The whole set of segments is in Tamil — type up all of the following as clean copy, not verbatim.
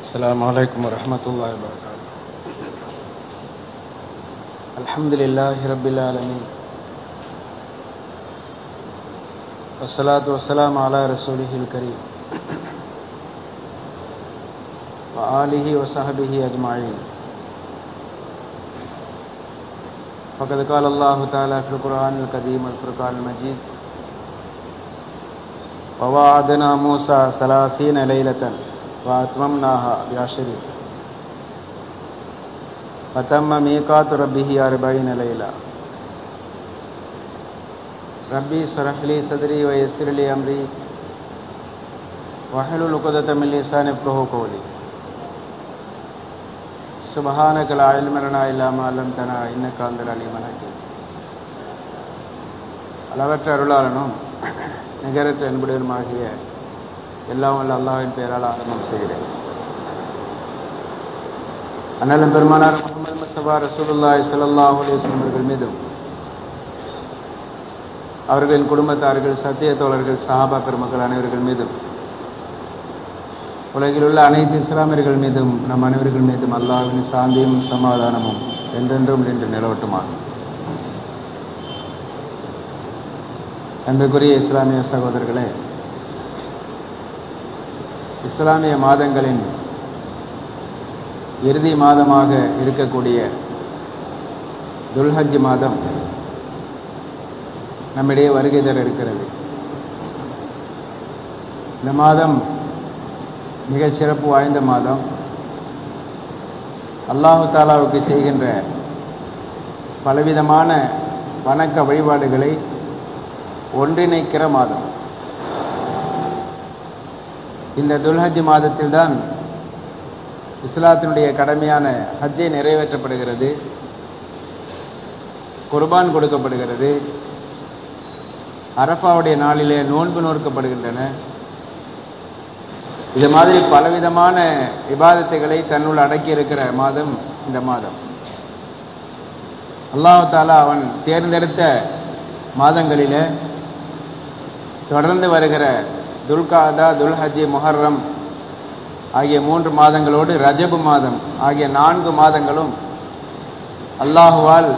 السلام عليكم ورحمة الله وبركاته. الحمد لله رب العالمين والصلاة والسلام على رسوله الكريم وآله وصحبه أجمعين. فقد قال الله تعالى في القرآن القديم والفرقان المجيد: ووعدنا موسى 30 ليلة وأتممناها بعشر فتم ميقات ربه 40 ليلة. ربي اشرح لي صدري ويسر لي أمري واحلل عقدة من لساني يفقهوا قولي. سبحانك لا علم لنا إلا ما علمتنا إنك أنت العليم الحكيم. அளவற்ற அருளாளனும் நிகரற்ற அன்புடையனுமாகிய எல்லாம் வல்ல அல்லாஹ்வின் பெயரால் ஆரம்பம் செய்கிறேன். அண்ணலும் பெருமானார் முஹம்மது முஸ்தபா ரசூலுல்லாஹி ஸல்லல்லாஹு அலைஹி வஸல்லம் அவர்கள் மீதும் அவர்களின் குடும்பத்தார்கள், சத்திய தோழர்கள், சஹாபா பெருமக்கள் அனைவர்கள் மீதும் உலகில் உள்ள அனைத்து இஸ்லாமியர்கள் மீதும் நம் அனைவர்கள் மீதும் அல்லாஹ்வின் சாந்தியும் சமாதானமும் என்றென்றும் நின்று நிலவட்டுமா. அன்புக்குரிய இஸ்லாமிய சகோதரர்களே, இஸ்லாமிய மாதங்களின் இறுதி மாதமாக இருக்கக்கூடிய துல்ஹஜ் மாதம் நம்மிடையே வருகை தர இருக்கிறது. இந்த மாதம் மிக சிறப்பு வாய்ந்த மாதம். அல்லாஹு தாலாவுக்கு செய்கின்ற பலவிதமான வணக்க வழிபாடுகளை ஒன்றிணைக்கிற மாதம். இந்த துல்ஹஜ் மாதத்தில்தான் இஸ்லாத்தினுடைய கடமையான ஹஜ்ஜை நிறைவேற்றப்படுகிறது, குர்பான் கொடுக்கப்படுகிறது, அரஃபாவுடைய நாளிலே நோன்பு நோக்கப்படுகின்றன. இது மாதிரி பலவிதமான இபாதத்துகளை தன்னுள் அடக்கி இருக்கிற மாதம் இந்த மாதம். அல்லாஹ் தஆலா அவன் தேர்ந்தெடுத்த மாதங்களிலே தொடர்ந்து வருகிற துல்காதா, துல்ஹஜ், முஹர்ரம் ஆகிய 3 மாதங்களோடு ரஜப் மாதம் ஆகிய 4 மாதங்களும் அல்லாஹுவால்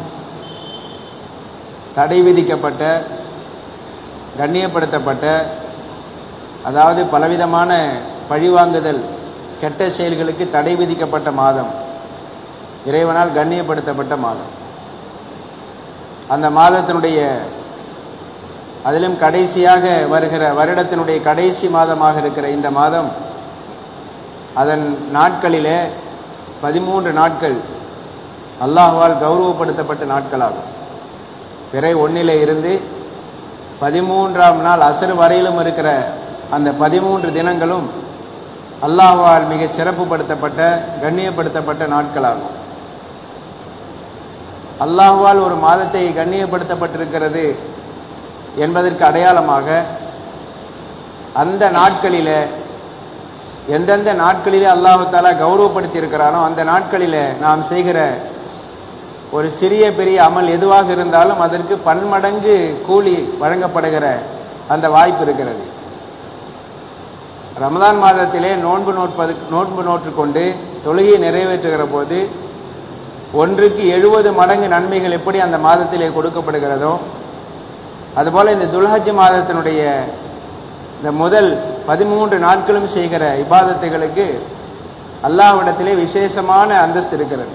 தடை விதிக்கப்பட்ட, கண்ணியப்படுத்தப்பட்ட, அதாவது பலவிதமான பழிவாங்குதல், கெட்ட செயல்களுக்கு தடை விதிக்கப்பட்ட மாதம், இறைவனால் கண்ணியப்படுத்தப்பட்ட மாதம். அந்த மாதத்தினுடைய அதிலும் கடைசியாக வருகிற வருடத்தினுடைய கடைசி மாதமாக இருக்கிற இந்த மாதம், அதன் நாட்களிலே 13 நாட்கள் அல்லாஹ்வால் கௌரவப்படுத்தப்பட்ட நாட்களாகும். பிறை 1 இருந்து 13ஆம் நாள் அசர் வரையிலும் இருக்கிற அந்த 13 தினங்களும் அல்லாஹ்வால் மிக சிறப்புப்படுத்தப்பட்ட, கண்ணியப்படுத்தப்பட்ட நாட்களாகும். அல்லாஹ்வால் ஒரு மாதத்தை கண்ணியப்படுத்தப்பட்டிருக்கிறது என்பதற்கு அடையாளமாக அந்த நாட்களிலே, எந்தெந்த நாட்களிலே அல்லாஹ் தஆலா கௌரவப்படுத்தி இருக்கிறானோ அந்த நாட்களிலே நாம் செய்கிற ஒரு சிறிய பெரிய அமல் எதுவாக இருந்தாலும் அதற்கு பன்மடங்கு கூலி வழங்கப்படுகிற அந்த வாய்ப்பு இருக்கிறது. ரமதான் மாதத்திலே நோன்பு நோற்றுக்கொண்டு தொழுகையை நிறைவேற்றுகிற போது ஒன்றுக்கு 70 மடங்கு நன்மைகள் எப்படி அந்த மாதத்திலே கொடுக்கப்படுகிறதோ, அதுபோல இந்த துல்ஹஜ் மாதத்தினுடைய இந்த முதல் 13 நாட்களும் செய்கிற இபாதத்துகளுக்கு அல்லாஹ்விடத்திலே விசேஷமான அந்தஸ்து இருக்கிறது.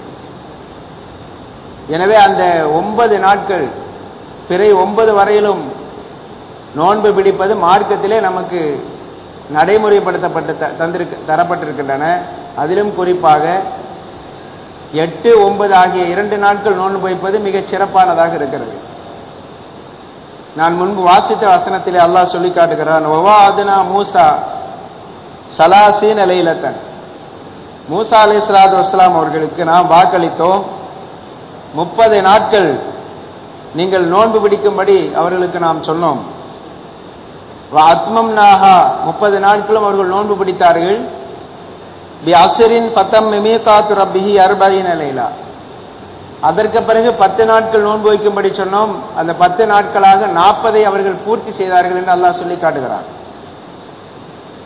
எனவே அந்த 9 நாட்கள், பிறை 9 வரையிலும் நோன்பு பிடிப்பது மார்க்கத்திலே நமக்கு நடைமுறைப்படுத்தப்பட்டு தரப்பட்டிருக்கின்றன. அதிலும் குறிப்பாக 8, 9 ஆகிய 2 நாட்கள் நோன்பு வைப்பது மிகச் சிறப்பானதாக இருக்கிறது. நான் முன்பு வாசித்த வசனத்திலே அல்லாஹ் சொல்லி காட்டுகிறான்: வவாஅத்னா மூசா 30 லைலத்தன். மூசா அலைஹிஸ்ஸலாத்து வஸ்ஸலாம் அவர்களுக்கு நாம் வாக்களித்தோம் 30 நாட்கள் நீங்கள் நோன்பு பிடிக்கும்படி அவர்களுக்கு நாம் சொன்னோம். வஅத்மம்னாஹா 30 நாட்களும் அவர்கள் நோன்பு பிடித்தார்கள். பி அஸ்ரின் ஃபதம் மீகாத்து ரப்பிஹி 40 லைலா. அதற்கு பிறகு 10 நாட்கள் நோன்பு வைக்கும்படி சொன்னோம். அந்த 10 நாட்களாக 40 அவர்கள் பூர்த்தி செய்தார்கள் என்று அல்லாஹ் சொல்லி காட்டுகிறார்.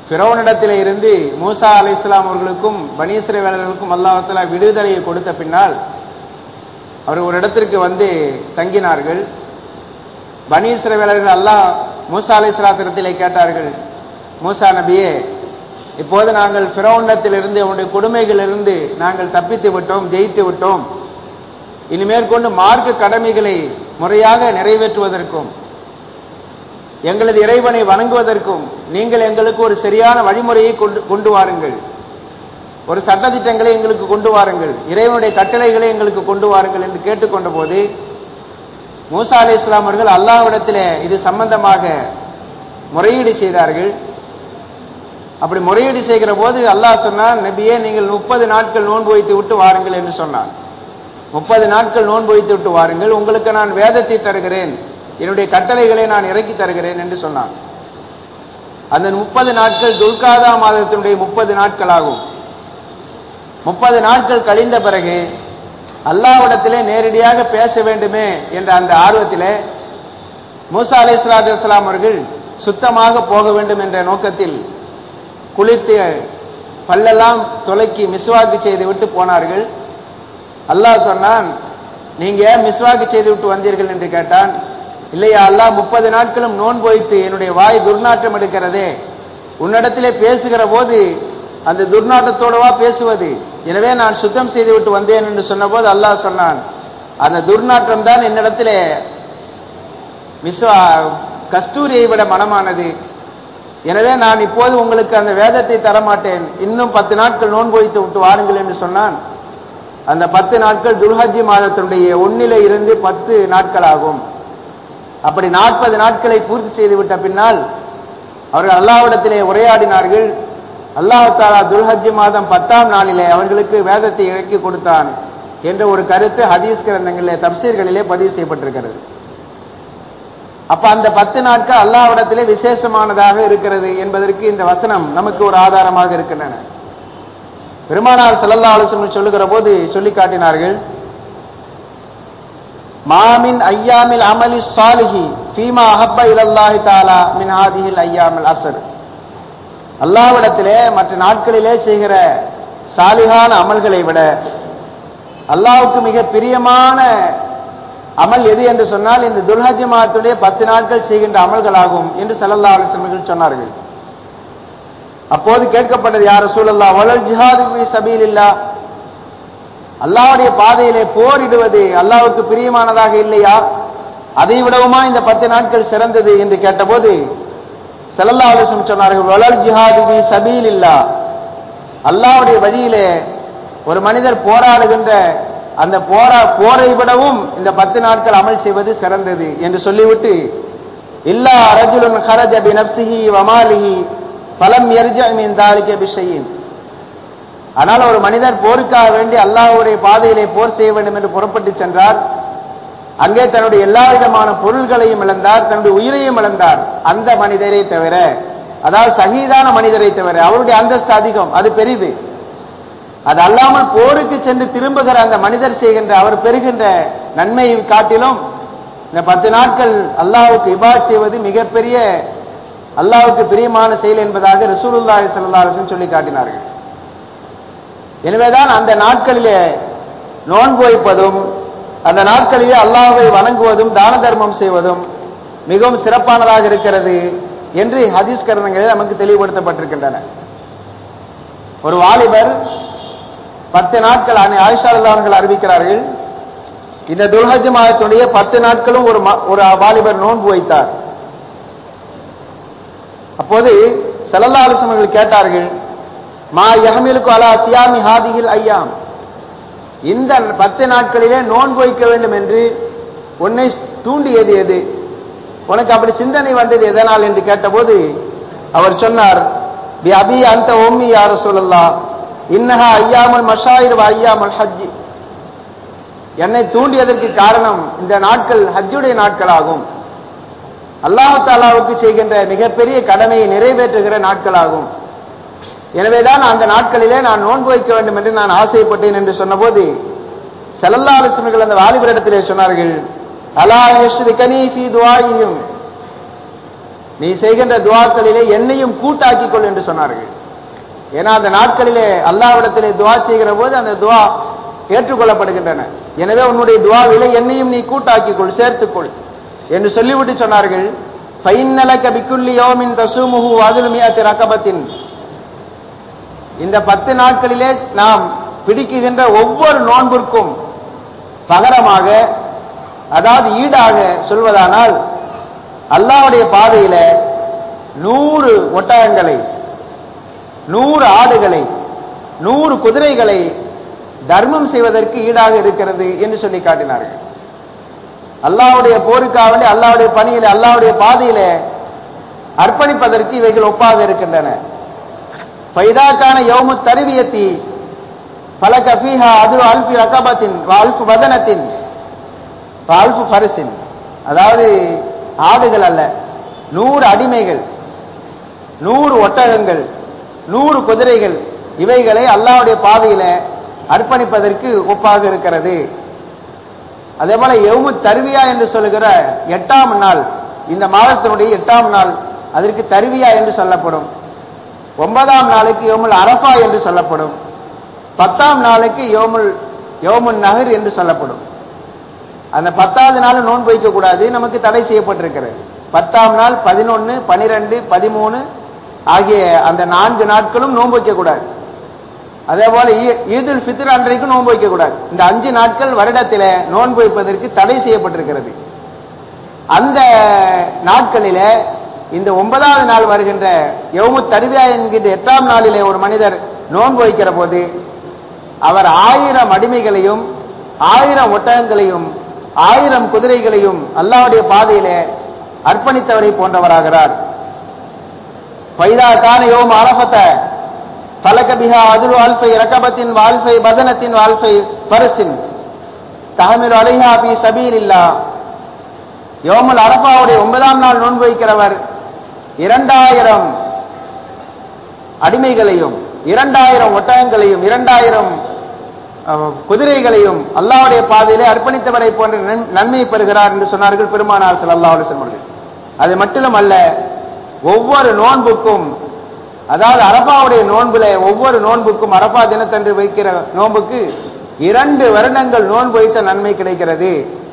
ஃபிரௌனிடத்திலே இருந்து மூசா அலைஹிஸ்ஸலாம் அவர்களுக்கும் பனீ இஸ்ரவேலர்களுக்கும் அல்லாஹ் தஆலா விடுதலையை கொடுத்த பின்னால் அவர் ஒரு இடத்திற்கு வந்து தங்கினார்கள். பனீ இஸ்ரவேலர்கள் அல்லாஹ் மூசா அலைஹிஸ்ஸலாத்திலே கேட்டார்கள், மூசா நபியே, இப்போது நாங்கள் ஃபிரௌனிடத்திலிருந்து அவனுடைய கொடுமைகளிலிருந்து நாங்கள் தப்பித்து விட்டோம், ஜெயித்து விட்டோம். இனிமேற்கொண்டு மார்க்க கடமைகளை முறையாக நிறைவேற்றுவதற்கும் எங்களது இறைவனை வணங்குவதற்கும் நீங்கள் எங்களுக்கு ஒரு சரியான வழிமுறையை கொண்டு வாருங்கள், ஒரு சட்டதிட்டங்களை எங்களுக்கு கொண்டு வாருங்கள், இறைவனுடைய கட்டளைகளை எங்களுக்கு கொண்டு வாருங்கள் என்று கேட்டுக்கொண்ட போது மூசா அலைஹிஸ்ஸலாம் அவர்கள் அல்லாஹ்விடத்திலே இது சம்பந்தமாக முறையீடு செய்தார்கள். அப்படி முறையீடு செய்கிற போது அல்லாஹ் சொன்னான், நபியே, நீங்கள் 30 நாட்கள் நோன்பு வைத்து விட்டு வாருங்கள் என்று சொன்னான். 30 நாட்கள் நோன்பு வைத்து விட்டு வாருங்கள், உங்களுக்கு நான் வேதத்தை தருகிறேன், என்னுடைய கட்டளைகளை நான் இறக்கி தருகிறேன் என்று சொன்னான். அந்த 30 நாட்கள் துல்காதா மாதத்தினுடைய 30 நாட்கள் ஆகும். 30 நாட்கள் கழிந்த பிறகு அல்லாஹ்விடத்திலே நேரடியாக பேச வேண்டுமே என்ற அந்த ஆர்வத்திலே மூசா அலைஹிஸ்ஸலாத்து வஸ்ஸலாம் அவர்கள் சுத்தமாக போக வேண்டும் என்ற நோக்கத்தில் குளித்து பல்லெல்லாம் துலக்கி மிஸ்வாக்கு செய்து விட்டு போனார்கள். அல்லாஹ் சொன்னான், நீங்க மிஸ்வாக்கு செய்து விட்டு வந்தீர்கள் என்று கேட்டான். இல்லையா அல்லாஹ், 30 நாட்களும் நோன்பு வைத்து என்னுடைய வாய் துர்நாற்றம் எடுக்கிறதே, உன்னிடத்திலே பேசுகிற போது அந்த துர்நாற்றத்தோடவா பேசுவது, எனவே நான் சுத்தம் செய்து விட்டு வந்தேன் என்று சொன்னபோது அல்லாஹ் சொன்னான், அந்த துர்நாற்றம் தான் என்னிடத்திலே கஸ்தூரியை விட மனமானது, எனவே நான் இப்போது உங்களுக்கு அந்த வேதத்தை தரமாட்டேன், இன்னும் 10 நாட்கள் நோன்பு வைத்து விட்டு வாருங்கள் என்று சொன்னான். அந்த 10 நாட்கள் துல்ஹஜ் மாதத்தினுடைய 1 இருந்து 10 நாட்கள் ஆகும். அப்படி 40 நாட்களை பூர்த்தி செய்து விட்ட பின்னால் அவர்கள் அல்லாஹ்விடத்திலே உரையாடினார்கள். அல்லாஹ் தஆலா துல்ஹஜ் மாதம் 10ஆம் நாளிலே அவர்களுக்கு வேதத்தை இறக்கி கொடுத்தான் என்ற ஒரு கருத்து ஹதீஸ் கிரந்தங்களிலே தப்சீர்களிலே பதிவு செய்யப்பட்டிருக்கிறது. அப்ப அந்த 10 நாட்கள் அல்லாஹ்விடத்திலே விசேஷமானதாக இருக்கிறது என்பதற்கு இந்த வசனம் நமக்கு ஒரு ஆதாரமாக இருக்கின்றன. பெருமானார் ஸல்லல்லாஹு அலைஹி வஸல்லம் சொல்லுகிற போது சொல்லி காட்டினார்கள், மாமின் ஐயாமில் அமலி ஸாலிஹி ஃபீமா அஹப்ப இலல்லாஹி தஆலா மின் ஹாதிஹில் ஐயாமில் அஸ்ர். அல்லாஹ்விடத்திலே மற்ற நாட்களிலே செய்கிற சாலிஹான அமல்களை விட அல்லாஹ்வுக்கு மிக பிரியமான அமல் எது என்று சொன்னால் இந்த துல்ஹஜ் மாதத்துடைய 10 நாட்கள் செய்கின்ற அமல்களாகும் என்று ஸல்லல்லாஹு அலைஹி வஸல்லம் சொன்னார்கள். அப்போது கேட்கப்பட்டது, யா ரசூலல்லாஹ், வலல் ஜிஹாது ஃபீ சபீலில்லாஹ், அல்லாஹ்வுடைய பாதையிலே போரிடுவது அல்லாஹ்வுக்கு பிரியமானதாக இல்லையா, அதை விடவுமா இந்த 10 நாட்கள் சிறந்தது என்று கேட்டபோது ஸல்லல்லாஹு அலைஹி வஸல்லம் சொன்னார்கள், வலல் ஜிஹாது ஃபீ சபீலில்லாஹ், அல்லாஹ்வுடைய வழியிலே ஒரு மனிதர் போராடுகின்ற அந்த போரை விடவும் இந்த 10 நாட்கள் அமல் செய்வது சிறந்தது என்று சொல்லிவிட்டு, இல்லா ரஜுலுன் ஹரஜ பினப்ஸிஹி வமாலிஹி ஃபலம் யர்ஜஅ மின் தாலிக பிஷைஇன், ஆனால் ஒரு மனிதர் போருக்காக வேண்டி அல்லாஹ்வுடைய பாதையிலே போர் செய்ய வேண்டும் என்று புறப்பட்டு சென்றார், அங்கே தன்னுடைய எல்லா விதமான பொருள்களையும் இழந்தார், தன்னுடைய உயிரையும் இழந்தார், அந்த மனிதரை தவிர, அதாவது ஷஹீதான மனிதரை தவிர, அவருடைய அந்தஸ்து அதிகம், அது பெரிது. அது அல்லாமல் போருக்கு சென்று திரும்புகிற அந்த மனிதர் செய்கின்ற அவர் பெறுகின்ற நன்மையை காட்டிலும் இந்த 10 நாட்கள் அல்லாஹ்வுக்கு இபாதத் செய்வது மிகப்பெரிய அல்லாஹ்வுக்கு பிரியமான செயல் என்பதாக ரசூலுல்லாஹி ஸல்லல்லாஹு அலைஹி வஸல்லம் சொல்லி காட்டினார்கள். எனவேதான் அந்த நாட்களிலே நோன்பு வைப்பதும் அந்த நாட்களிலே அல்லாஹ்வை வணங்குவதும் தான தர்மம் செய்வதும் மிகவும் சிறப்பானதாக இருக்கிறது என்று ஹதீஸ் கிரந்தங்களில் நமக்கு தெளிவுபடுத்தப்பட்டிருக்கின்றன. ஒரு வாலிபர் 10 நாட்கள் ஆயிஷா ரலியல்லாஹு அன்ஹா அறிவிக்கிறார்கள், இந்த துல்ஹஜ் மாதத்துடைய 10 நாட்களும் ஒரு வாலிபர் நோன்பு வைத்தார். அப்போது ஸல்லல்லாஹு அலைஹி வஸல்லம் கேட்டார்கள், மா யஹ்மிலுக்கு அலா சியாமி ஹாதிஹில் ஐயாம், இந்த 10 நாட்களிலே நோன்பு வைக்க வேண்டும் என்று உன்னை தூண்டியது எது, உனக்கு அப்படி சிந்தனை வந்தது எதனால் என்று கேட்டபோது அவர் சொன்னார், பி அபி அன்த உம்மி யா ரசூலல்லாஹ், இன்னஹா ஐயாமுல் மஷாயிர் வ ஐயாமுல் ஹஜ், என்னை தூண்டியதற்கு காரணம் இந்த நாட்கள் ஹஜ்ஜுடைய நாட்களாகும், அல்லாஹ் தஆலாவுக்கு செய்கின்ற மிகப்பெரிய கடமையை நிறைவேற்றுகிற நாட்களாகும், எனவேதான் அந்த நாட்களிலே நான் நோன்பு வைக்க வேண்டும் என்று நான் ஆசைப்பட்டேன் என்று சொன்னபோது ஸல்லல்லாஹு அலைஹி வஸல்லம் அந்த வாலிபரிடத்திலே சொன்னார்கள், அலா யஷ்ரிகனி ஃபீ துஆஇஹிம், நீ செய்கின்ற துஆக்களிலே என்னையும் கூட்டாக்கிக் கொள் என்று சொன்னார்கள். ஏன்னா அந்த நாட்களிலே அல்லாஹ்விடத்திலே துஆ செய்கிற போது அந்த துஆ ஏற்றுக்கொள்ளப்படுகின்றன. எனவே உன்னுடைய துஆவிலே என்னையும் நீ கூட்டாக்கிக் கொள், சேர்த்துக்கொள் என்று சொல்லிவிட்டு சொன்னார்கள். ஃபைன்னலக பிக்குல்லி யௌமின் தஸூமுஹு வஅதுல் மியத்தி ரகபத்தின். இந்த 10 நாட்களிலே நாம் பிடிக்குகின்ற ஒவ்வொரு நோன்பிற்கும் பகரமாக, அதாவது ஈடாக சொல்வதானால், அல்லாஹ்வுடைய பாதையில 100 ஒட்டகங்களை, 100 ஆடுகளை, 100 குதிரைகளை தர்மம் செய்வதற்கு ஈடாக இருக்கிறது என்று சொல்லி காட்டினார்கள். அல்லாஹ்வுடைய போருக்காக வேண்டி, அல்லாஹ்வுடைய பணியில, அல்லாஹ்வுடைய பாதையில அர்ப்பணிப்பதற்கு இவைகள் ஒப்பாக இருக்கின்றன. ஃபைதாக்கான யௌமுத் தர்பியத்தி ஃபலக ஃபீஹா அது அல்ஃபி ரகபத்தின் வ அல்ஃபு பதனத்தின் வ அல்ஃபு ஃபர்ஸின். அதாவது ஆடுகள் அல்ல, 100 அடிமைகள், 100 ஒட்டகங்கள், 100 குதிரைகள், இவைகளை அல்லாஹ்வுடைய பாதையில அர்ப்பணிப்பதற்கு ஒப்பாக இருக்கிறது. அதே போல யௌமு தர்வியா என்று சொல்லுகிற 8ஆம் நாள், இந்த மாதத்தினுடைய 8ஆம் நாள், அதற்கு தர்வியா என்று சொல்லப்படும். 9ஆம் நாளுக்கு யௌமுல் அரஃபா என்று சொல்லப்படும். 10ஆம் நாளுக்கு யௌமுன் நஹர் என்று சொல்லப்படும். அந்த 10வது நாள் நோன்பு வைக்க கூடாது, நமக்கு தடை செய்யப்பட்டிருக்கிறது. 10ஆம் நாள், 11, 12, 13 ஆகிய அந்த 4 நாட்களும் நோன்பு வைக்க கூடாது. அதே போல ஈதுல் ஃபித்ர் அன்றைக்கு நோன்பு வைக்க கூடாது. இந்த 5 நாட்கள் வருடத்தில நோன்பு வைப்பதற்கு தடை செய்யப்பட்டிருக்கிறது. அந்த நாட்களில இந்த 9வது நாள் வருகின்ற யௌமுத் தர்வியா என்கின்ற 8ஆம் நாளிலே ஒரு மனிதர் நோன்பு வைக்கிற போது அவர் 1000 அடிமைகளையும் 1000 ஒட்டகங்களையும் 1000 குதிரைகளையும் அல்லாஹ்வுடைய பாதையிலே அர்ப்பணித்தவரை போன்றவராகிறார். ஃபைதா கான யௌம அரஃபத ஃபலக பிஹா அதுலு அல்ஃபை ரகபத்தின் வ அல்ஃபை பதனத்தின் வ அல்ஃபை ஃபர்ஸின் தஹமிலு அலைஹா ஃபீ சபீலில்லாஹ். யௌமுல் அரஃபாவுடைய 9ஆம் நாள் நோன்பு வைக்கிறவர் 2000 அடிமைகளையும் 2000 ஒட்டகங்களையும் 2000 குதிரைகளையும் அல்லாஹ்வுடைய பாதையிலே அர்ப்பணித்தவரை போன்ற நன்மை பெறுகிறார் என்று சொன்னார்கள் பெருமானார் ஸல்லல்லாஹு அலைஹி வஸல்லம் அவர்கள். அது மட்டுமல்ல, ஒவ்வொரு நோன்புக்கும், அதாவது அரஃபாவுடைய நோன்புல ஒவ்வொரு நோன்புக்கும், அரஃபா தினத்தன்று வைக்கிற நோன்புக்கு 2 வருடங்கள் நோன்பு வைத்த நன்மை கிடைக்கிறது.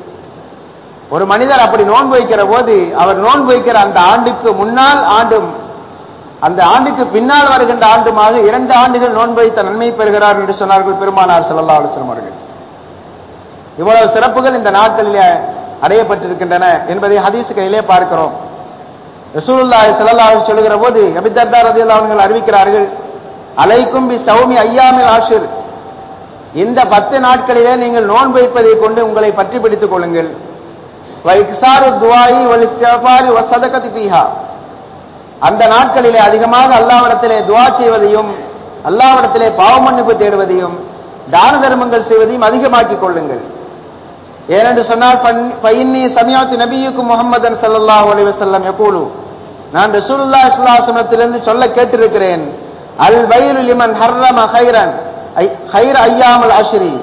ஒரு மனிதர் அப்படி நோன்பு வைக்கிற போது அவர் நோன்பு வைக்கிற அந்த ஆண்டுக்கு முன்னால் ஆண்டும் அந்த ஆண்டுக்கு பின்னால் வருகின்ற ஆண்டுமாக 2 ஆண்டுகள் நோன்பு வைத்த நன்மை பெறுகிறார் என்று சொன்னார்கள் பெருமானார் ஸல்லல்லாஹு அலைஹி வஸல்லம் அவர்கள். இவ்வளவு சிறப்புகள் இந்த நாட்களிலே அடையப்பட்டிருக்கின்றன என்பதை ஹதீஸ்களிலே பார்க்கிறோம். ரசூலுல்லாஹி ஸல்லல்லாஹு அலைஹி சொல்லுகிற போது அபூ தர்தா ரலியல்லாஹு அன்ஹு அறிவிக்கிறார்கள், அலைக்கும் பி ஸௌமி அய்யாமில் ஆஷிர். இந்த 10 நாட்களிலே நீங்கள் நோன்பு வைப்பதை கொண்டு உங்களை பற்றி பிடித்துக் கொள்ளுங்கள். வ இக்ஸாரு துஆஇ வல் இஸ்திக்ஃபாரி வ ஸதகதி ஃபீஹா. அந்த நாட்களிலே அதிகமாக அல்லாஹ்விடத்திலே துஆ செய்வதையும் அல்லாஹ்விடத்திலே பாவ மன்னிப்பு தேடுவதையும் தான தர்மங்கள் செய்வதையும் அதிகமாக்கிக் கொள்ளுங்கள். ஏனென்று சொன்னால், ஃபஇன்னி சமிஅத்து நபியுக்கும் முஹம்மதன் ஸல்லல்லாஹு அலைஹி வஸல்லம் யகூலு, நான் ரசூலுல்லாஹி ஸல்லல்லாஹு அலைஹி வஸல்லத்திலிருந்து சொல்ல கேட்டிருக்கிறேன், அல் பைலு லிமன் ஹர்ரம கைர அய்யாமுல் அஷ்ரி.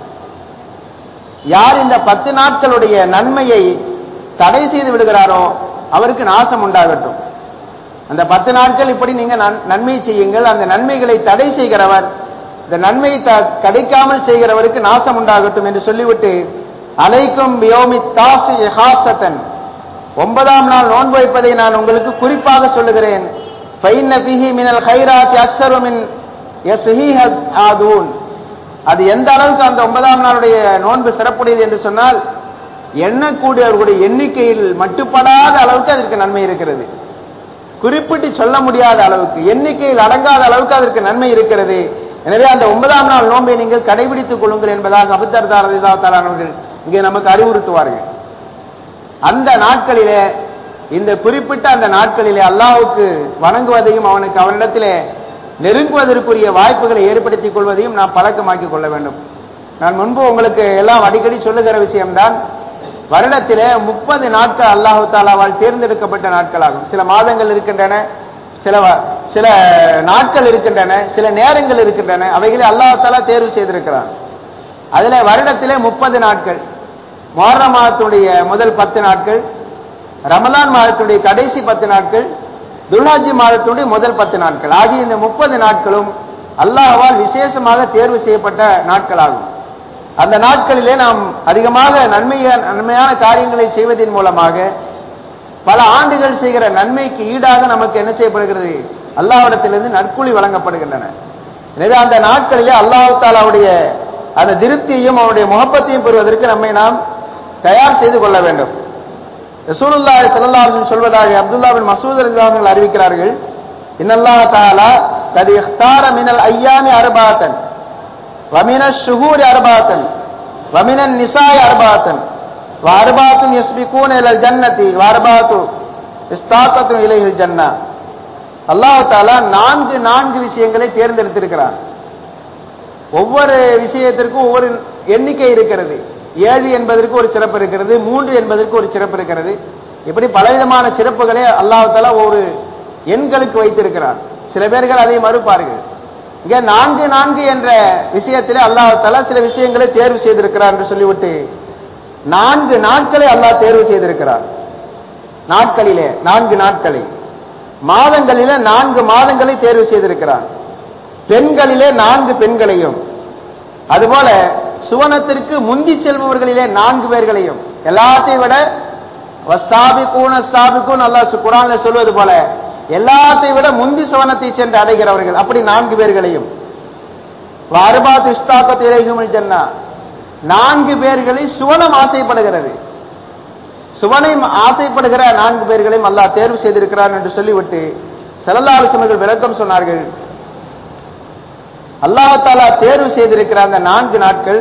யார் இந்த 10 நாட்களுடைய நன்மையை தடை செய்து விடுகிறாரோ அவருக்கு நாசம் உண்டாகட்டும். அந்த 10 நாட்கள் இப்படி நீங்க நன்மை செய்யுங்கள், அந்த நன்மைகளை தடை செய்கிறவர், இந்த நன்மையை கிடைக்காமல் செய்கிறவருக்கு நாசம் உண்டாகட்டும் என்று சொல்லிவிட்டு, அலைக்கும் யௌமி தாஸி ஹாஸதன், 9ஆம் நாள் நோன்பு வைப்பதை நான் உங்களுக்கு குறிப்பாக சொல்லுகிறேன். ஃபைன்ன ஃபீஹி மினல் கைராத்தி அக்ஸரு மின் யஸ்ஹீஹ ஆதூன். அது எந்த அளவுக்கு அந்த 9ஆம் நாளுடைய நோன்பு சிறப்புடையது என்று சொன்னால், எண்ணக்கூடியவர்களுடைய எண்ணிக்கையில் மட்டுப்படாத அளவுக்கு அதற்கு நன்மை இருக்கிறது. குறிப்பிட்டு சொல்ல முடியாத அளவுக்கு, எண்ணிக்கையில் அடங்காத அளவுக்கு அதற்கு நன்மை இருக்கிறது. எனவே அந்த 9ஆம் நாள் நோன்பை நீங்கள் கடைபிடித்துக் கொள்ளுங்கள் என்பதாக அபூ தர்தா ரலியல்லாஹு தஆலா அவர்கள் இங்கே நமக்கு அறிவுறுத்துவார்கள். அந்த நாட்களிலே, இந்த குறிப்பிட்ட அந்த நாட்களிலே அல்லாஹ்வுக்கு வணங்குவதையும் அவனிடத்திலே நெருங்குவதற்குரிய வாய்ப்புகளை ஏற்படுத்திக் கொள்வதையும் நாம் பழக்கமாக்கிக் கொள்ள வேண்டும். நான் முன்பு உங்களுக்கு எல்லாம் அடிக்கடி சொல்லுகிற விஷயம்தான், வருடத்திலே 30 நாட்கள் அல்லாஹ் தஆலாவால் தேர்ந்தெடுக்கப்பட்ட நாட்களாகும். சில மாதங்கள் இருக்கின்றன, சில நாட்கள் இருக்கின்றன, சில நேரங்கள் இருக்கின்றன, அவைகளை அல்லாஹ் தஆலா தேர்வு செய்திருக்கிறான். அதில் வருடத்திலே 30 நாட்கள், முஹர்ரம் மாதத்துடைய முதல் 10 நாட்கள், ரமலான் மாதத்துடைய கடைசி 10 நாட்கள், துல்ஹஜ் மாதத்துடைய முதல் 10 நாட்கள் ஆகிய இந்த 30 நாட்களும் அல்லாஹ்வால் விசேஷமாக தேர்வு செய்யப்பட்ட நாட்களாகும். அந்த நாட்களிலே நாம் அதிகமாக நன்மையான காரியங்களை செய்வதன் மூலமாக பல ஆண்டுகள் செய்கிற நன்மைக்கு ஈடாக நமக்கு என்ன செய்யப்படுகிறது? அல்லாஹ்விடத்திலிருந்து நற்கூலி வழங்கப்படுகின்றன. எனவே அந்த நாட்களிலே அல்லாஹ் தஆலாவுடைய அந்த திருப்தியையும் அவருடைய முஹப்பத்தையும் பெறுவதற்கு நம்மை நாம் தயார் செய்து கொள்ள வேண்டும். ரசூலுல்லாஹி ஸல்லல்லாஹு அலைஹி வஸல்லம் சொல்வதாக அப்துல்லாஹ் பின் மஸ்ஊத் ரலியல்லாஹு அன்ஹு அறிவிக்கிறார்கள், இன்னல்லாஹ தஆலா கத் இக்தார மினல் அய்யாமி அர்பாஅத்தன் வ மினஷ் ஷுஹூரி அர்பாஅத்தன் வ மினன் நிசாஇ அர்பாஅத்தன் வ அர்பாஅத்துன் யஸ்பிகூன இலல் ஜன்னதி வ அர்பாஅத்து இஸ்தாகத்து இலைஹில் ஜன்னah. அல்லாஹ் தஆலா 4 விஷயங்களை தேர்ந்தெடுத்திருக்கிறார். ஒவ்வொரு விஷயத்திற்கும் ஒவ்வொரு எண்ணிக்கை இருக்கிறது. 7 என்பதற்கு ஒரு சிறப்பு இருக்கிறது, 3 என்பதற்கு ஒரு சிறப்பு இருக்கிறது. இப்படி பலவிதமான சிறப்புகளை அல்லாஹ் தஆலா ஒரு எண்களுக்கு வைத்திருக்கிறார். சில பேர்கள் அதை மறுப்பார்கள். இங்க 4 என்ற விஷயத்திலே அல்லாஹ் தஆலா சில விஷயங்களை தேர்வு செய்திருக்கிறார் என்று சொல்லிவிட்டு 4 நாட்களை அல்லாஹ் தேர்வு செய்திருக்கிறார். நாட்களிலே 4 நாட்களை, மாதங்களிலே 4 மாதங்களை தேர்வு செய்திருக்கிறார். பெண்களிலே 4 பெண்களையும், அதுபோல சுவனத்திற்கு முந்தி செல்பவர்களிலே 4 பேர்களையும், எல்லாத்தையும் விட வஸ்ஸாபிகூன ஸாபிகூன் அல்லாஹ் குர்ஆன்ல சொல்வது போல எல்லாத்தையும் விட முந்தி சுவனத்தை சென்று அடைகிறவர்கள், அப்படி 4 பேர்களையும், வஅர்பாத்து இஸ்தாகத் இலைஹில் ஜன்னah 4 பேர்களை சுவனம் ஆசைப்படுகிறது, சுவனை ஆசைப்படுகிற 4 பேர்களையும் அல்லாஹ் தேர்வு செய்திருக்கிறார் என்று சொல்லிவிட்டு ஸல்லல்லாஹு அலைஹி வஸல்லம் விளக்கம் சொன்னார்கள். அல்லாஹ் தஆலா தேர்வு செய்திருக்கிற அந்த 4 நாட்கள்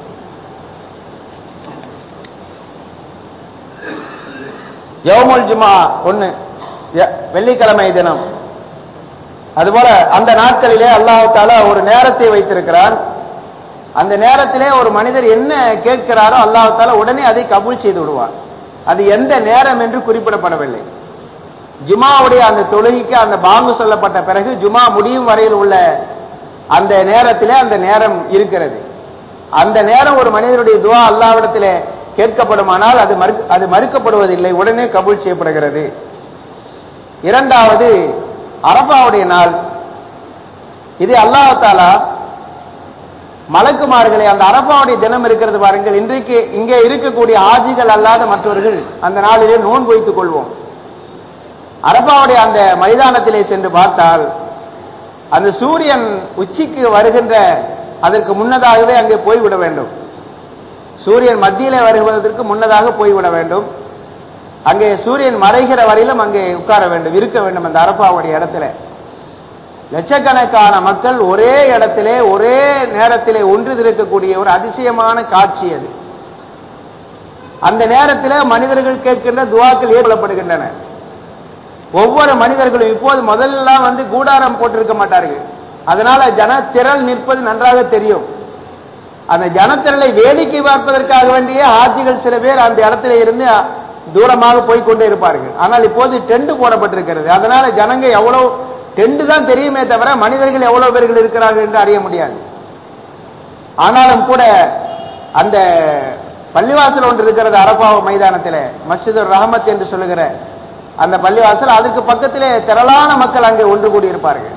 யௌமுல் ஜும்ஆ 1 வெள்ளிக்கிழமை தினம். அதுபோல அந்த நாட்களிலே அல்லாஹ் தஆலா ஒரு நேரத்தை வைத்திருக்கிறார். அந்த நேரத்திலே ஒரு மனிதர் என்ன கேட்கிறாரோ அல்லாஹ் தஆலா உடனே அதை கபூல் செய்து விடுவார். அது எந்த நேரம் என்று குறிப்பிடப்படவில்லை. ஜும்ஆவுடைய அந்த தொழுகைக்கு அந்த பாங்கு சொல்லப்பட்ட பிறகு ஜும்ஆ முடியும் வரையில் உள்ள அந்த நேரத்திலே அந்த நேரம் இருக்கிறது. அந்த நேரம் ஒரு மனிதனுடைய துஆ அல்லாஹ்விடத்திலே கேட்கப்படுமானால் அது மறுக்கப்படுவதில்லை, உடனே கபூல் செய்யப்படுகிறது. இரண்டாவது அரஃபாவுடைய நாள். இது அல்லாஹ் தஆலா மலக்குமார்களை அந்த அரஃபாவுடைய தினம் இருக்கிறது பாருங்கள், இன்றைக்கு இங்கே இருக்கக்கூடிய ஆஜிகள் அல்லாத மற்றவர்கள் அந்த நாளிலே நோன்பு வைத்துக் கொள்வோம். அரஃபாவுடைய அந்த மைதானத்திலே சென்று பார்த்தால் அந்த சூரியன் உச்சிக்கு வருகின்ற அதற்கு முன்னதாகவே அங்கே போய்விட வேண்டும். சூரியன் மத்தியிலே வருவதற்கு முன்னதாக போய்விட வேண்டும். அங்கே சூரியன் மறைகிற வரையிலும் அங்கே உட்கார வேண்டும், இருக்க வேண்டும். அந்த அரஃபாவுடைய இடத்துல லட்சக்கணக்கான மக்கள் ஒரே இடத்திலே ஒரே நேரத்திலே ஒன்று திரக்கக்கூடிய ஒரு அதிசயமான காட்சி அது. அந்த நேரத்தில் மனிதர்கள் கேட்கின்ற துஆக்கள் ஏற்படுகின்றன. ஒவ்வொரு மனிதர்களும் இப்போது முதல்லாம் கூடாரம் போட்டிருக்க மாட்டார்கள், அதனால ஜனத்திரள் நிற்பது நன்றாக தெரியும். அந்த ஜனத்திரளை வேடிக்கை பார்ப்பதற்காக வேண்டிய ஆட்சிகள் சில பேர் அந்த இடத்துல இருந்து தூரமாக போய்கொண்டே இருப்பார்கள். ஆனால் இப்போது டென்ட் போடப்பட்டிருக்கிறது, அதனால ஜனங்க எவ்வளவு டென்ட் தான் தெரியுமே தவிர மனிதர்கள் எவ்வளவு பேர்கள் இருக்கிறார்கள் என்று அறிய முடியாது. ஆனாலும் கூட அந்த பள்ளிவாசல் ஒன்று இருக்கிறது அரஃபா மைதானத்தில், மஸ்ஜிதுர் ரஹமத் என்று சொல்லுகிற அந்த பள்ளிவாசல், அதுக்கு பக்கத்திலே திரளான மக்கள் அங்கே ஒன்று கூடியிருப்பார்கள்.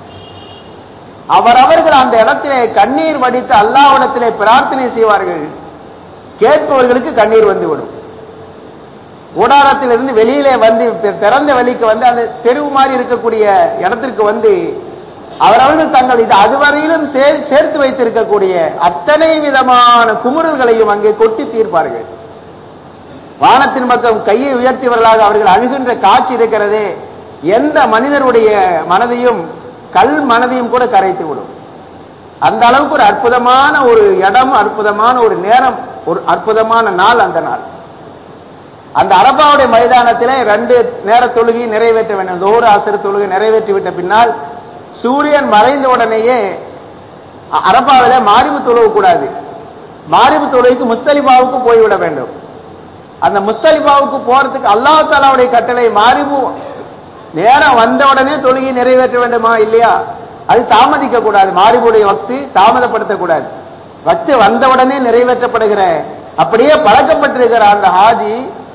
அவரவர்கள் அந்த இடத்திலே கண்ணீர் வடித்து அல்லாஹ்விடத்திலே பிரார்த்தனை செய்வார்கள். கேட்பவர்களுக்கு கண்ணீர் வந்துவிடும். கூடாரத்திலிருந்து வெளியிலே திறந்த வெளிக்கு அந்த தெருவு மாதிரி இருக்கக்கூடிய இடத்திற்கு அவரவர்கள் தங்கள் இது அதுவரையிலும் சேர்த்து வைத்திருக்கக்கூடிய அத்தனை விதமான குமுறல்களையும் அங்கே கொட்டி தீர்ப்பார்கள். வானத்தின் பக்கம் கையை உயர்த்தியவர்களாக அவர்கள் அழுகின்ற காட்சி இருக்கிறதே, எந்த மனிதருடைய மனதையும் கல் மனதையும் கூட கரைத்து விடும். அந்த அளவுக்கு ஒரு அற்புதமான ஒரு இடம், அற்புதமான ஒரு நேரம், ஒரு அற்புதமான நாள் அந்த நாள். அந்த அரஃபாவுடைய மைதானத்திலே 2 நேர தொழுகை நிறைவேற்ற வேண்டும். ظهر அஸ்ர் தொழுகை நிறைவேற்றிவிட்ட பின்னால் சூரியன் மறைந்த உடனேயே அரஃபாவிலே மாரிபு தொழக்கூடாது. மாரிபு தொழுகைக்கு முஸ்தலிஃபாவுக்கு போய்விட வேண்டும். அந்த முஸ்தலிஃபாவுக்கு போறதுக்கு அல்லாஹ் தஆலாவுடைய கட்டளை, மாரிபு நேரம் வந்த உடனே தொழுகை நிறைவேற்ற வேண்டுமா இல்லையா? அது தாமதிக்க கூடாது. மாரிபுடைய வக்து தாமதப்படுத்தக்கூடாது. வக்து வந்த உடனே நிறைவேற்றப்படுகிற அப்படியே பழக்கப்பட்டிருக்கிற அந்த ஹாஜி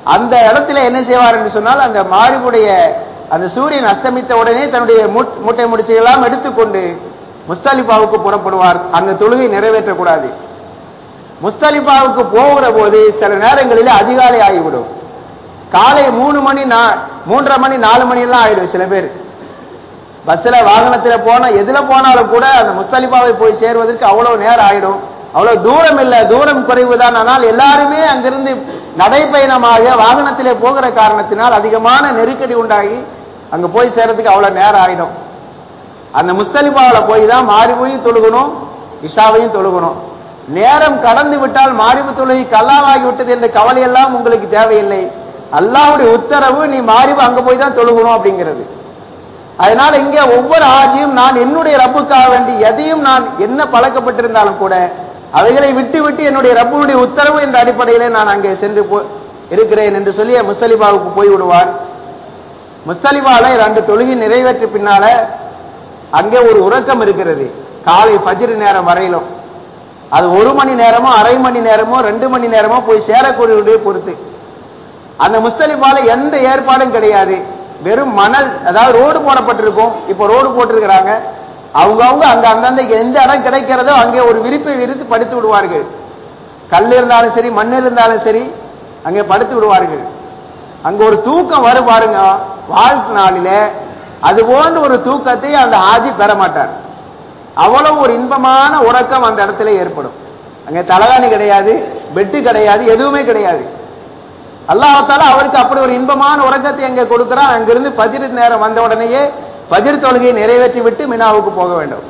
அந்த இடத்துல என்ன செய்வார் என்று சொன்னால், அந்த மாரிபுடைய அந்த சூரியன் அஸ்தமித்த உடனே தன்னுடைய மூட்டை முடிச்சையெல்லாம் எடுத்துக்கொண்டு முஸ்தலிஃபாவுக்கு புறப்படுவார். அந்த தொழுகை நிறைவேற்றக்கூடாது. முஸ்தலிஃபாவுக்கு போகிற போது சில நேரங்களில் அதிகாலை ஆகிவிடும். காலை 3 மணி 3:30 மணி 4 மணி எல்லாம் ஆயிடும். சில பேர் பஸ்ல வாகனத்துல போனா எதுல போனாலும் கூட அந்த முஸ்தலிஃபாவை போய் சேருவதற்கு அவ்வளவு நேரம் ஆயிடும். அவ்வளவு தூரம் இல்ல, தூரம் குறைவுதான். ஆனால் எல்லாருமே அங்கிருந்து நடைப்பயணமாக வாகனத்திலே போகிற காரணத்தினால் அதிகமான நெருக்கடி உண்டாகி அங்க போய் சேர்றதுக்கு அவ்வளவு நேரம் ஆயிடும். அந்த முஸ்தலிஃபாவில போய் தான் மாரிபையும் தொழுகணும், இஷாவையும் தொழுகணும். நேரம் கடந்து விட்டால் மாரிபு தொழுகை கல்லாவாகி விட்டது என்ற கவலை எல்லாம் உங்களுக்கு தேவையில்லை. அல்லாஹ்வுடைய உத்தரவு, நீ மாரிபு அங்க போய் தான் தொழுகணும் அப்படிங்கிறது. அதனால இங்க ஒவ்வொரு ஆஜியும் நான் என்னுடைய ரப்புக்காக வேண்டி எதையும் நான் என்ன பழக்கப்பட்டிருந்தாலும் கூட அவைகளை விட்டு விட்டு என்னுடைய ரப்புடைய உத்தரவு என்ற அடிப்படையிலே நான் அங்கே சென்று இருக்கிறேன் என்று சொல்லி முஸ்தலிஃபாவுக்கு போய் விடுவார். முஸ்தலிஃபால 2 தொழுகை நிறைவேற்ற பின்னால அங்கே ஒரு உறக்கம் இருக்கிறது. காலை ஃபஜ்ர் நேரம் வரையிலும் அது 1 மணி நேரமோ அரை மணி நேரமோ 2 மணி நேரமோ போய் சேரக்கூடிய பொறுத்து. அந்த முஸ்தலிஃபால எந்த ஏற்பாடும் கிடையாது. வெறும் மணல், அதாவது ரோடு போடப்பட்டிருக்கும். இப்போ ரோடு போட்டிருக்கிறாங்க. அவங்க அங்க அந்தந்த எந்த இடம் கிடைக்கிறதோ அங்கே ஒரு விரிப்பை விரித்து படுத்து விடுவார்கள். கல் இருந்தாலும் சரி, மண் இருந்தாலும் சரி, அங்கே படுத்து விடுவார்கள். அங்க ஒரு தூக்கம் வரும் பாருங்க வாழ்நாளில, அது போன்ற ஒரு தூக்கத்தை அந்த ஆஜி பெற மாட்டார். அவ்வளவு ஒரு இன்பமான உறக்கம் அந்த இடத்துல ஏற்படும். அங்க தலகாணி கிடையாது, பெட்டு கிடையாது, எதுவுமே கிடையாது. அல்லாஹ் தஆலா அவருக்கு அப்படி ஒரு இன்பமான உறக்கத்தை அங்கே கொடுக்கிறான். அங்கிருந்து ஃபஜ்ர் நேரம் வந்த உடனேயே ஃபஜ்ர் தொழுகையை நிறைவேற்றி விட்டு மினாவுக்கு போக வேண்டும்.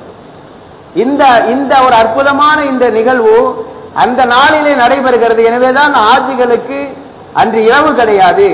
இந்த ஒரு அற்புதமான இந்த நிகழ்வு அந்த நாளிலே நடைபெறுகிறது. எனவேதான் ஆஜிகளுக்கு அன்று இரவு கிடையாது.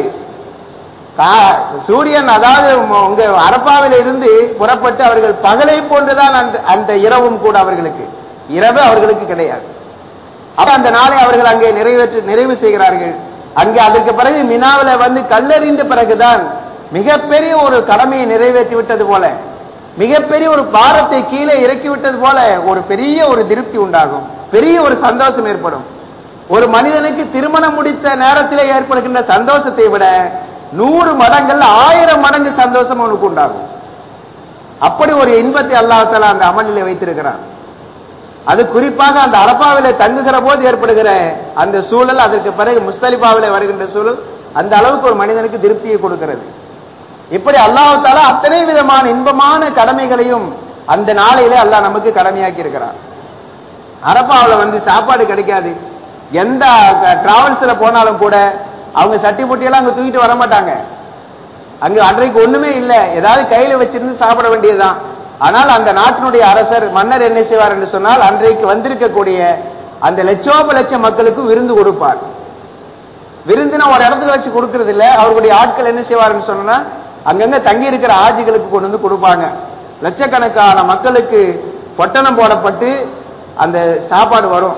சூரியன், அதாவது உங்க அரபாவில இருந்து புறப்பட்டு அவர்கள் பகலை போன்றுதான் அந்த இரவும் கூட அவர்களுக்கு, இரவு அவர்களுக்கு கிடையாது. அப்ப அந்த நாளை அவர்கள் அங்கே நிறைவு செய்கிறார்கள். அங்கே அதற்கு பிறகு மினாவில வந்து கல்லெறிந்த பிறகுதான் மிகப்பெரிய ஒரு கடமையை நிறைவேற்றி விட்டது போல, மிகப்பெரிய ஒரு பாரத்தை கீழே இறக்கி விட்டது போல ஒரு பெரிய ஒரு திருப்தி உண்டாகும், பெரிய ஒரு சந்தோஷம் ஏற்படும். ஒரு மனிதனுக்கு திருமணம் முடித்த நேரத்திலே ஏற்படுகின்ற சந்தோஷத்தை விட 100 மடங்கள் 1000 மடங்கு சந்தோஷம் அவனுக்கு உண்டாகும். அப்படி ஒரு இன்பத்தை அல்லாஹ் தஆலா அந்த அமலிலே வைத்திருக்கிறான். அது குறிப்பாக அந்த அரபாவிலே தங்குகிற போது ஏற்படுகிற அந்த சூழல், அதற்கு பிறகு முஸ்தலிஃபாவிலே வருகின்ற சூழல் அந்த அளவுக்கு ஒரு மனிதனுக்கு திருப்தியை கொடுக்கிறது. இப்படி அல்லாஹ் தஆலா அத்தனை விதமான இன்பமான கடமைகளையும் அந்த நாளையிலே அல்லாஹ் நமக்கு கடமையாக்கி இருக்கிறான். அரபாவில வந்து சாப்பாடு கிடைக்காது. எந்த டிராவல்ஸ்ல போனாலும் கூட அவங்க சட்டி பொட்டியெல்லாம் அங்க தூக்கிட்டு வர மாட்டாங்க. அங்க அன்றைக்கு ஒண்ணுமே இல்ல, ஏதாவது கையில வச்சிருந்து சாப்பிட வேண்டியதுதான். ஆனால் அந்த நாட்டினுடைய அரசர், மன்னர் என்ன செய்வார் என்று சொன்னால், அன்றைக்கு வந்திருக்கக்கூடிய அந்த லட்சோப லட்சம் மக்களுக்கு விருந்து கொடுப்பார். விருந்தின ஒரு இடத்துல வச்சு கொடுக்கறது இல்ல, அவர்களுடைய ஆட்கள் என்ன செய்வார்னு சொன்னா அங்கங்க தங்கி இருக்கிற ஆஜிகளுக்கு கொண்டு வந்து கொடுப்பாங்க. லட்சக்கணக்கான மக்களுக்கு பொட்டணம் போடப்பட்டு அந்த சாப்பாடு வரும்.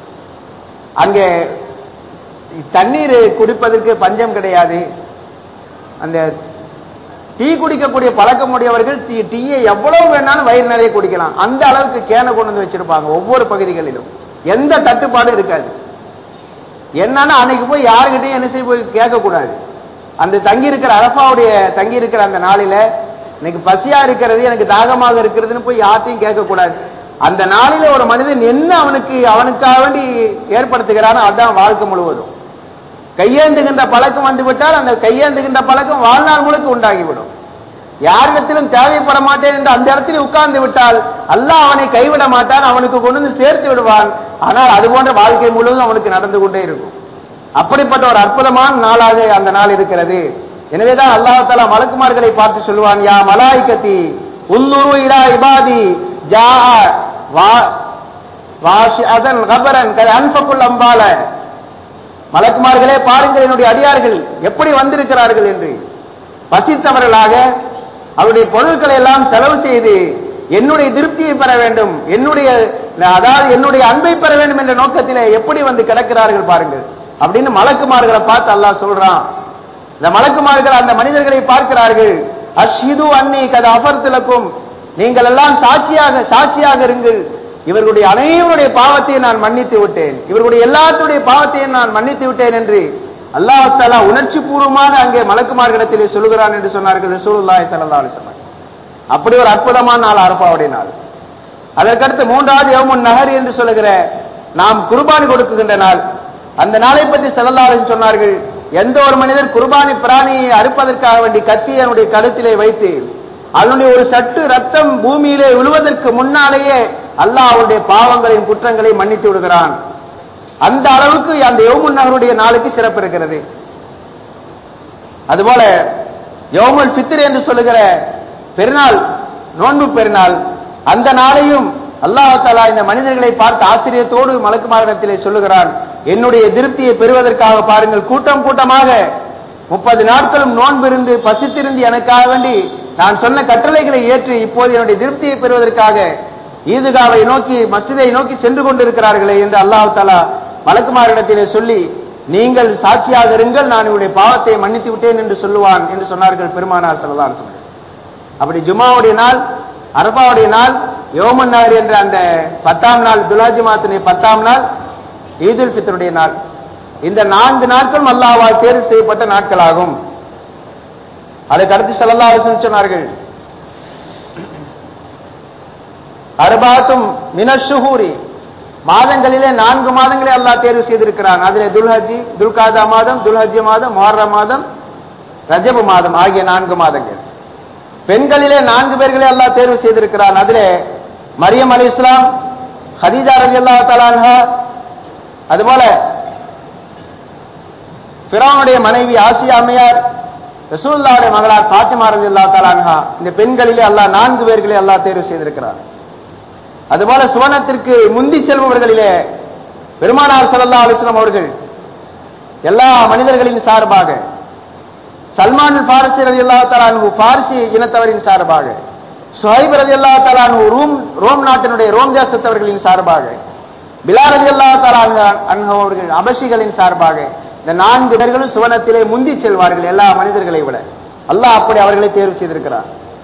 அங்கே தண்ணீர் குடிப்பதற்கு பஞ்சம் கிடையாது. அந்த டீ குடிக்கக்கூடிய பழக்கம் உடையவர்கள் டீயை எவ்வளவு வேணாலும் வயிறு நிறைய குடிக்கலாம். அந்த அளவுக்கு கேனை கொண்டு வந்து வச்சிருப்பாங்க ஒவ்வொரு பகுதிகளிலும். எந்த தட்டுப்பாடும் இருக்காது. என்னன்னா அன்னைக்கு போய் யாருக்கிட்டையும் என்ன செய்ய போய் கேட்க கூடாது. அந்த தங்கி இருக்கிற அரபாவுடைய தங்கி இருக்கிற அந்த நாளில எனக்கு பசியா இருக்கிறது, எனக்கு தாகமாக இருக்கிறதுன்னு போய் யார்ட்டையும் கேட்க கூடாது. அந்த நாளில ஒரு மனிதன் என்ன அவனுக்காக வேண்டி ஏற்படுத்துகிறானோ அதான் வாழ்க்கை முழுவதும். கையேந்துகின்ற பழக்கம் வந்துவிட்டால் அந்த கையேந்துகின்ற பழக்கம் வாழ்நாள் முழுக்க உண்டாகிவிடும். யாரிடத்திலும் தேவைப்பட மாட்டேன் என்று அந்த இடத்தில் உட்கார்ந்து விட்டால் அல்லாஹ் அவனை கைவிட மாட்டான், அவனுக்கு கொண்டு வந்து சேர்த்து விடுவான். ஆனால் அது போன்ற வாழ்க்கை முழுவதும் அவனுக்கு நடந்து கொண்டே இருக்கும். அப்படிப்பட்ட ஒரு அற்புதமான நாளாக அந்த நாள் இருக்கிறது. எனவேதான் அல்லாஹ் தஆலா மலக்குமார்களை பார்த்து சொல்வான், யா மலாயிகத்தி உன்னுரு இலா இபாதி ஜா வாஷிஅதன் கபரன் கல் அன்ஃபகுல் அம்பால. மலக்குமார்களே பாருங்கள், என்னுடைய அடியார்கள் எப்படி வந்திருக்கிறார்கள் என்று. பசித்தவர்களாக அவருடைய பொருட்களை எல்லாம் செலவு செய்து என்னுடைய திருப்தியை பெற வேண்டும், அதாவது என்னுடைய அன்பை பெற வேண்டும் என்ற நோக்கத்திலே எப்படி வந்து கிடக்கிறார்கள் பாருங்கள் அப்படின்னு மலக்குமார்களை பார்த்து அல்லாஹ் சொல்றான். இந்த மலக்குமார்கள் அந்த மனிதர்களை பார்க்கிறார்கள். அஷ்ஹிது அன்னி கத அஃபர்துலக்கும், நீங்கள் எல்லாம் சாட்சியாக இருங்கள், இவர்களுடைய அனைவருடைய பாவத்தை நான் மன்னித்து விட்டேன், இவர்களுடைய எல்லாத்துடைய பாவத்தையும் நான் மன்னித்து விட்டேன் என்று அல்லாஹ் தஆலா உணர்ச்சி பூர்வமாக அங்கே மலக்குமார்களிடத்திலே சொல்கிறான் என்று சொன்னார்கள் ரசூலுல்லாஹி ஸல்லல்லாஹு அலைஹி வஸல்லம். அப்படி ஒரு அற்புதமான நாள் அரஃபாவுடைய நாள். அதற்கடுத்து மூன்றாவது யௌமுன் நஹர் என்று சொல்லுகிற நாம் குர்பானி கொடுக்குகின்ற நாள். அந்த நாளை பற்றி ஸல்லல்லாஹு அலைஹி வஸல்லம் சொன்னார்கள், எந்த ஒரு மனிதர் குர்பானி பிராணியை அறுப்பதற்காக வேண்டி கத்தியை அவனுடைய கழுத்திலே வைத்து அதனுடைய ஒரு சட்டு ரத்தம் பூமியிலே விழுவதற்கு முன்னாலேயே அல்லாஹ் அவருடைய பாவங்களின் குற்றங்களை மன்னித்து விடுகிறான். அந்த அளவுக்கு அந்த யௌமுன் நஹருடைய நாளுக்கு சிறப்பு இருக்கிறது. அதுபோல யௌமுல் ஃபித்ர் என்று சொல்லுகிற பெருநாள், நோன்பு பெருநாள், அந்த நாளையும் அல்லாஹ் தஆலா இந்த மனிதர்களை பார்த்து ஆச்சரியத்தோடு மலக்குமாரிடத்திலே சொல்லுகிறான், என்னுடைய திருப்தியை பெறுவதற்காக பாருங்கள், கூட்டம் கூட்டமாக 30 நாட்களும் நோன்பு இருந்து பசித்திருந்து எனக்காக வேண்டி நான் சொன்ன கட்டளைகளை ஏற்று இப்போது என்னுடைய திருப்தியை பெறுவதற்காக ஈதுகாவை நோக்கி மஸ்ஜிதை நோக்கி சென்று கொண்டிருக்கிறார்களே என்று அல்லாஹ் தஆலா மலக்குமாரிடத்திலே சொல்லி, நீங்கள் சாட்சியாக இருங்கள், நான் இவருடைய பாவத்தை மன்னித்து விட்டேன் என்று சொல்லுவான் என்று சொன்னார்கள் பெருமானார் ஸல்லல்லாஹு அலைஹி வஸல்லம். அப்படி ஜும்மாவுடைய நாள், அரஃபாவுடைய நாள், யௌமுன் நஹர் என்ற அந்த 10ஆம் நாள், துல்ஹஜ் மாதத்தின் 10ஆம் நாள், ஈதுல் ஃபித்ருடைய நாள். இந்த 4 நாட்களும் அல்லாஹ்வால் தேர்வு செய்யப்பட்ட நாட்களாகும். அதுக்கு அடுத்து ஸல்லல்லாஹு அலைஹி வஸல்லம் சொன்னார்கள், அர்பாத்தும் மினஷ்-ஷுஹூரி, மாதங்களிலே 4 மாதங்களை அல்லாஹ் தேர்வு செய்திருக்கிறான். அதிலே துல்ஹஜ், துல்காதா மாதம், துல்ஹஜ் மாதம், முஹர்ரம் மாதம், ரஜப் மாதம் ஆகிய 4 மாதங்கள். பெண்களிலே 4 பேர்களை அல்லாஹ் தேர்வு செய்திருக்கிறான். அதிலே மரியம் அலைஹிஸ்ஸலாம், ஹதீஜா ரலியல்லாஹு தஆலா அன்ஹா, அதுபோல ஃபிரௌனுடைய மனைவி ஆசியா அம்மையார், ரசூலுல்லாஹ்வுடைய மகளார் ஃபாத்திமா ரலியல்லாஹு தஆலா அன்ஹா, இந்த பெண்களிலே அல்லாஹ் 4 பேர்களை அல்லாஹ் தேர்வு செய்திருக்கிறார். அதுபோல சுவனத்திற்கு முந்தி செல்பவர்களிலே பெருமானார் ஸல்லல்லாஹு அலைஹி வஸல்லம் அவர்கள் எல்லா மனிதர்களின் சார்பாக, சல்மான் ஃபாரிசி ரலியல்லாஹு தஆலா அன்ஹு ஃபாரிசி இனத்தவரின் சார்பாக, சுஹைப் ரலியல்லாஹு தஆலா அன்ஹு ரோம் நாட்டினுடைய ரோம் தேசத்தவர்களின் சார்பாக, பிலால் ரலியல்லாஹு தஆலா அன்ஹு அவர்கள் அபஷிகளின் சார்பாக, இந்த 4 பேர்களும் சுவனத்திலே முந்தி செல்வார்கள் எல்லா மனிதர்களை விட. அல்லாஹ் அப்படி அவர்களை தேர்வு செய்திருக்கிறார்.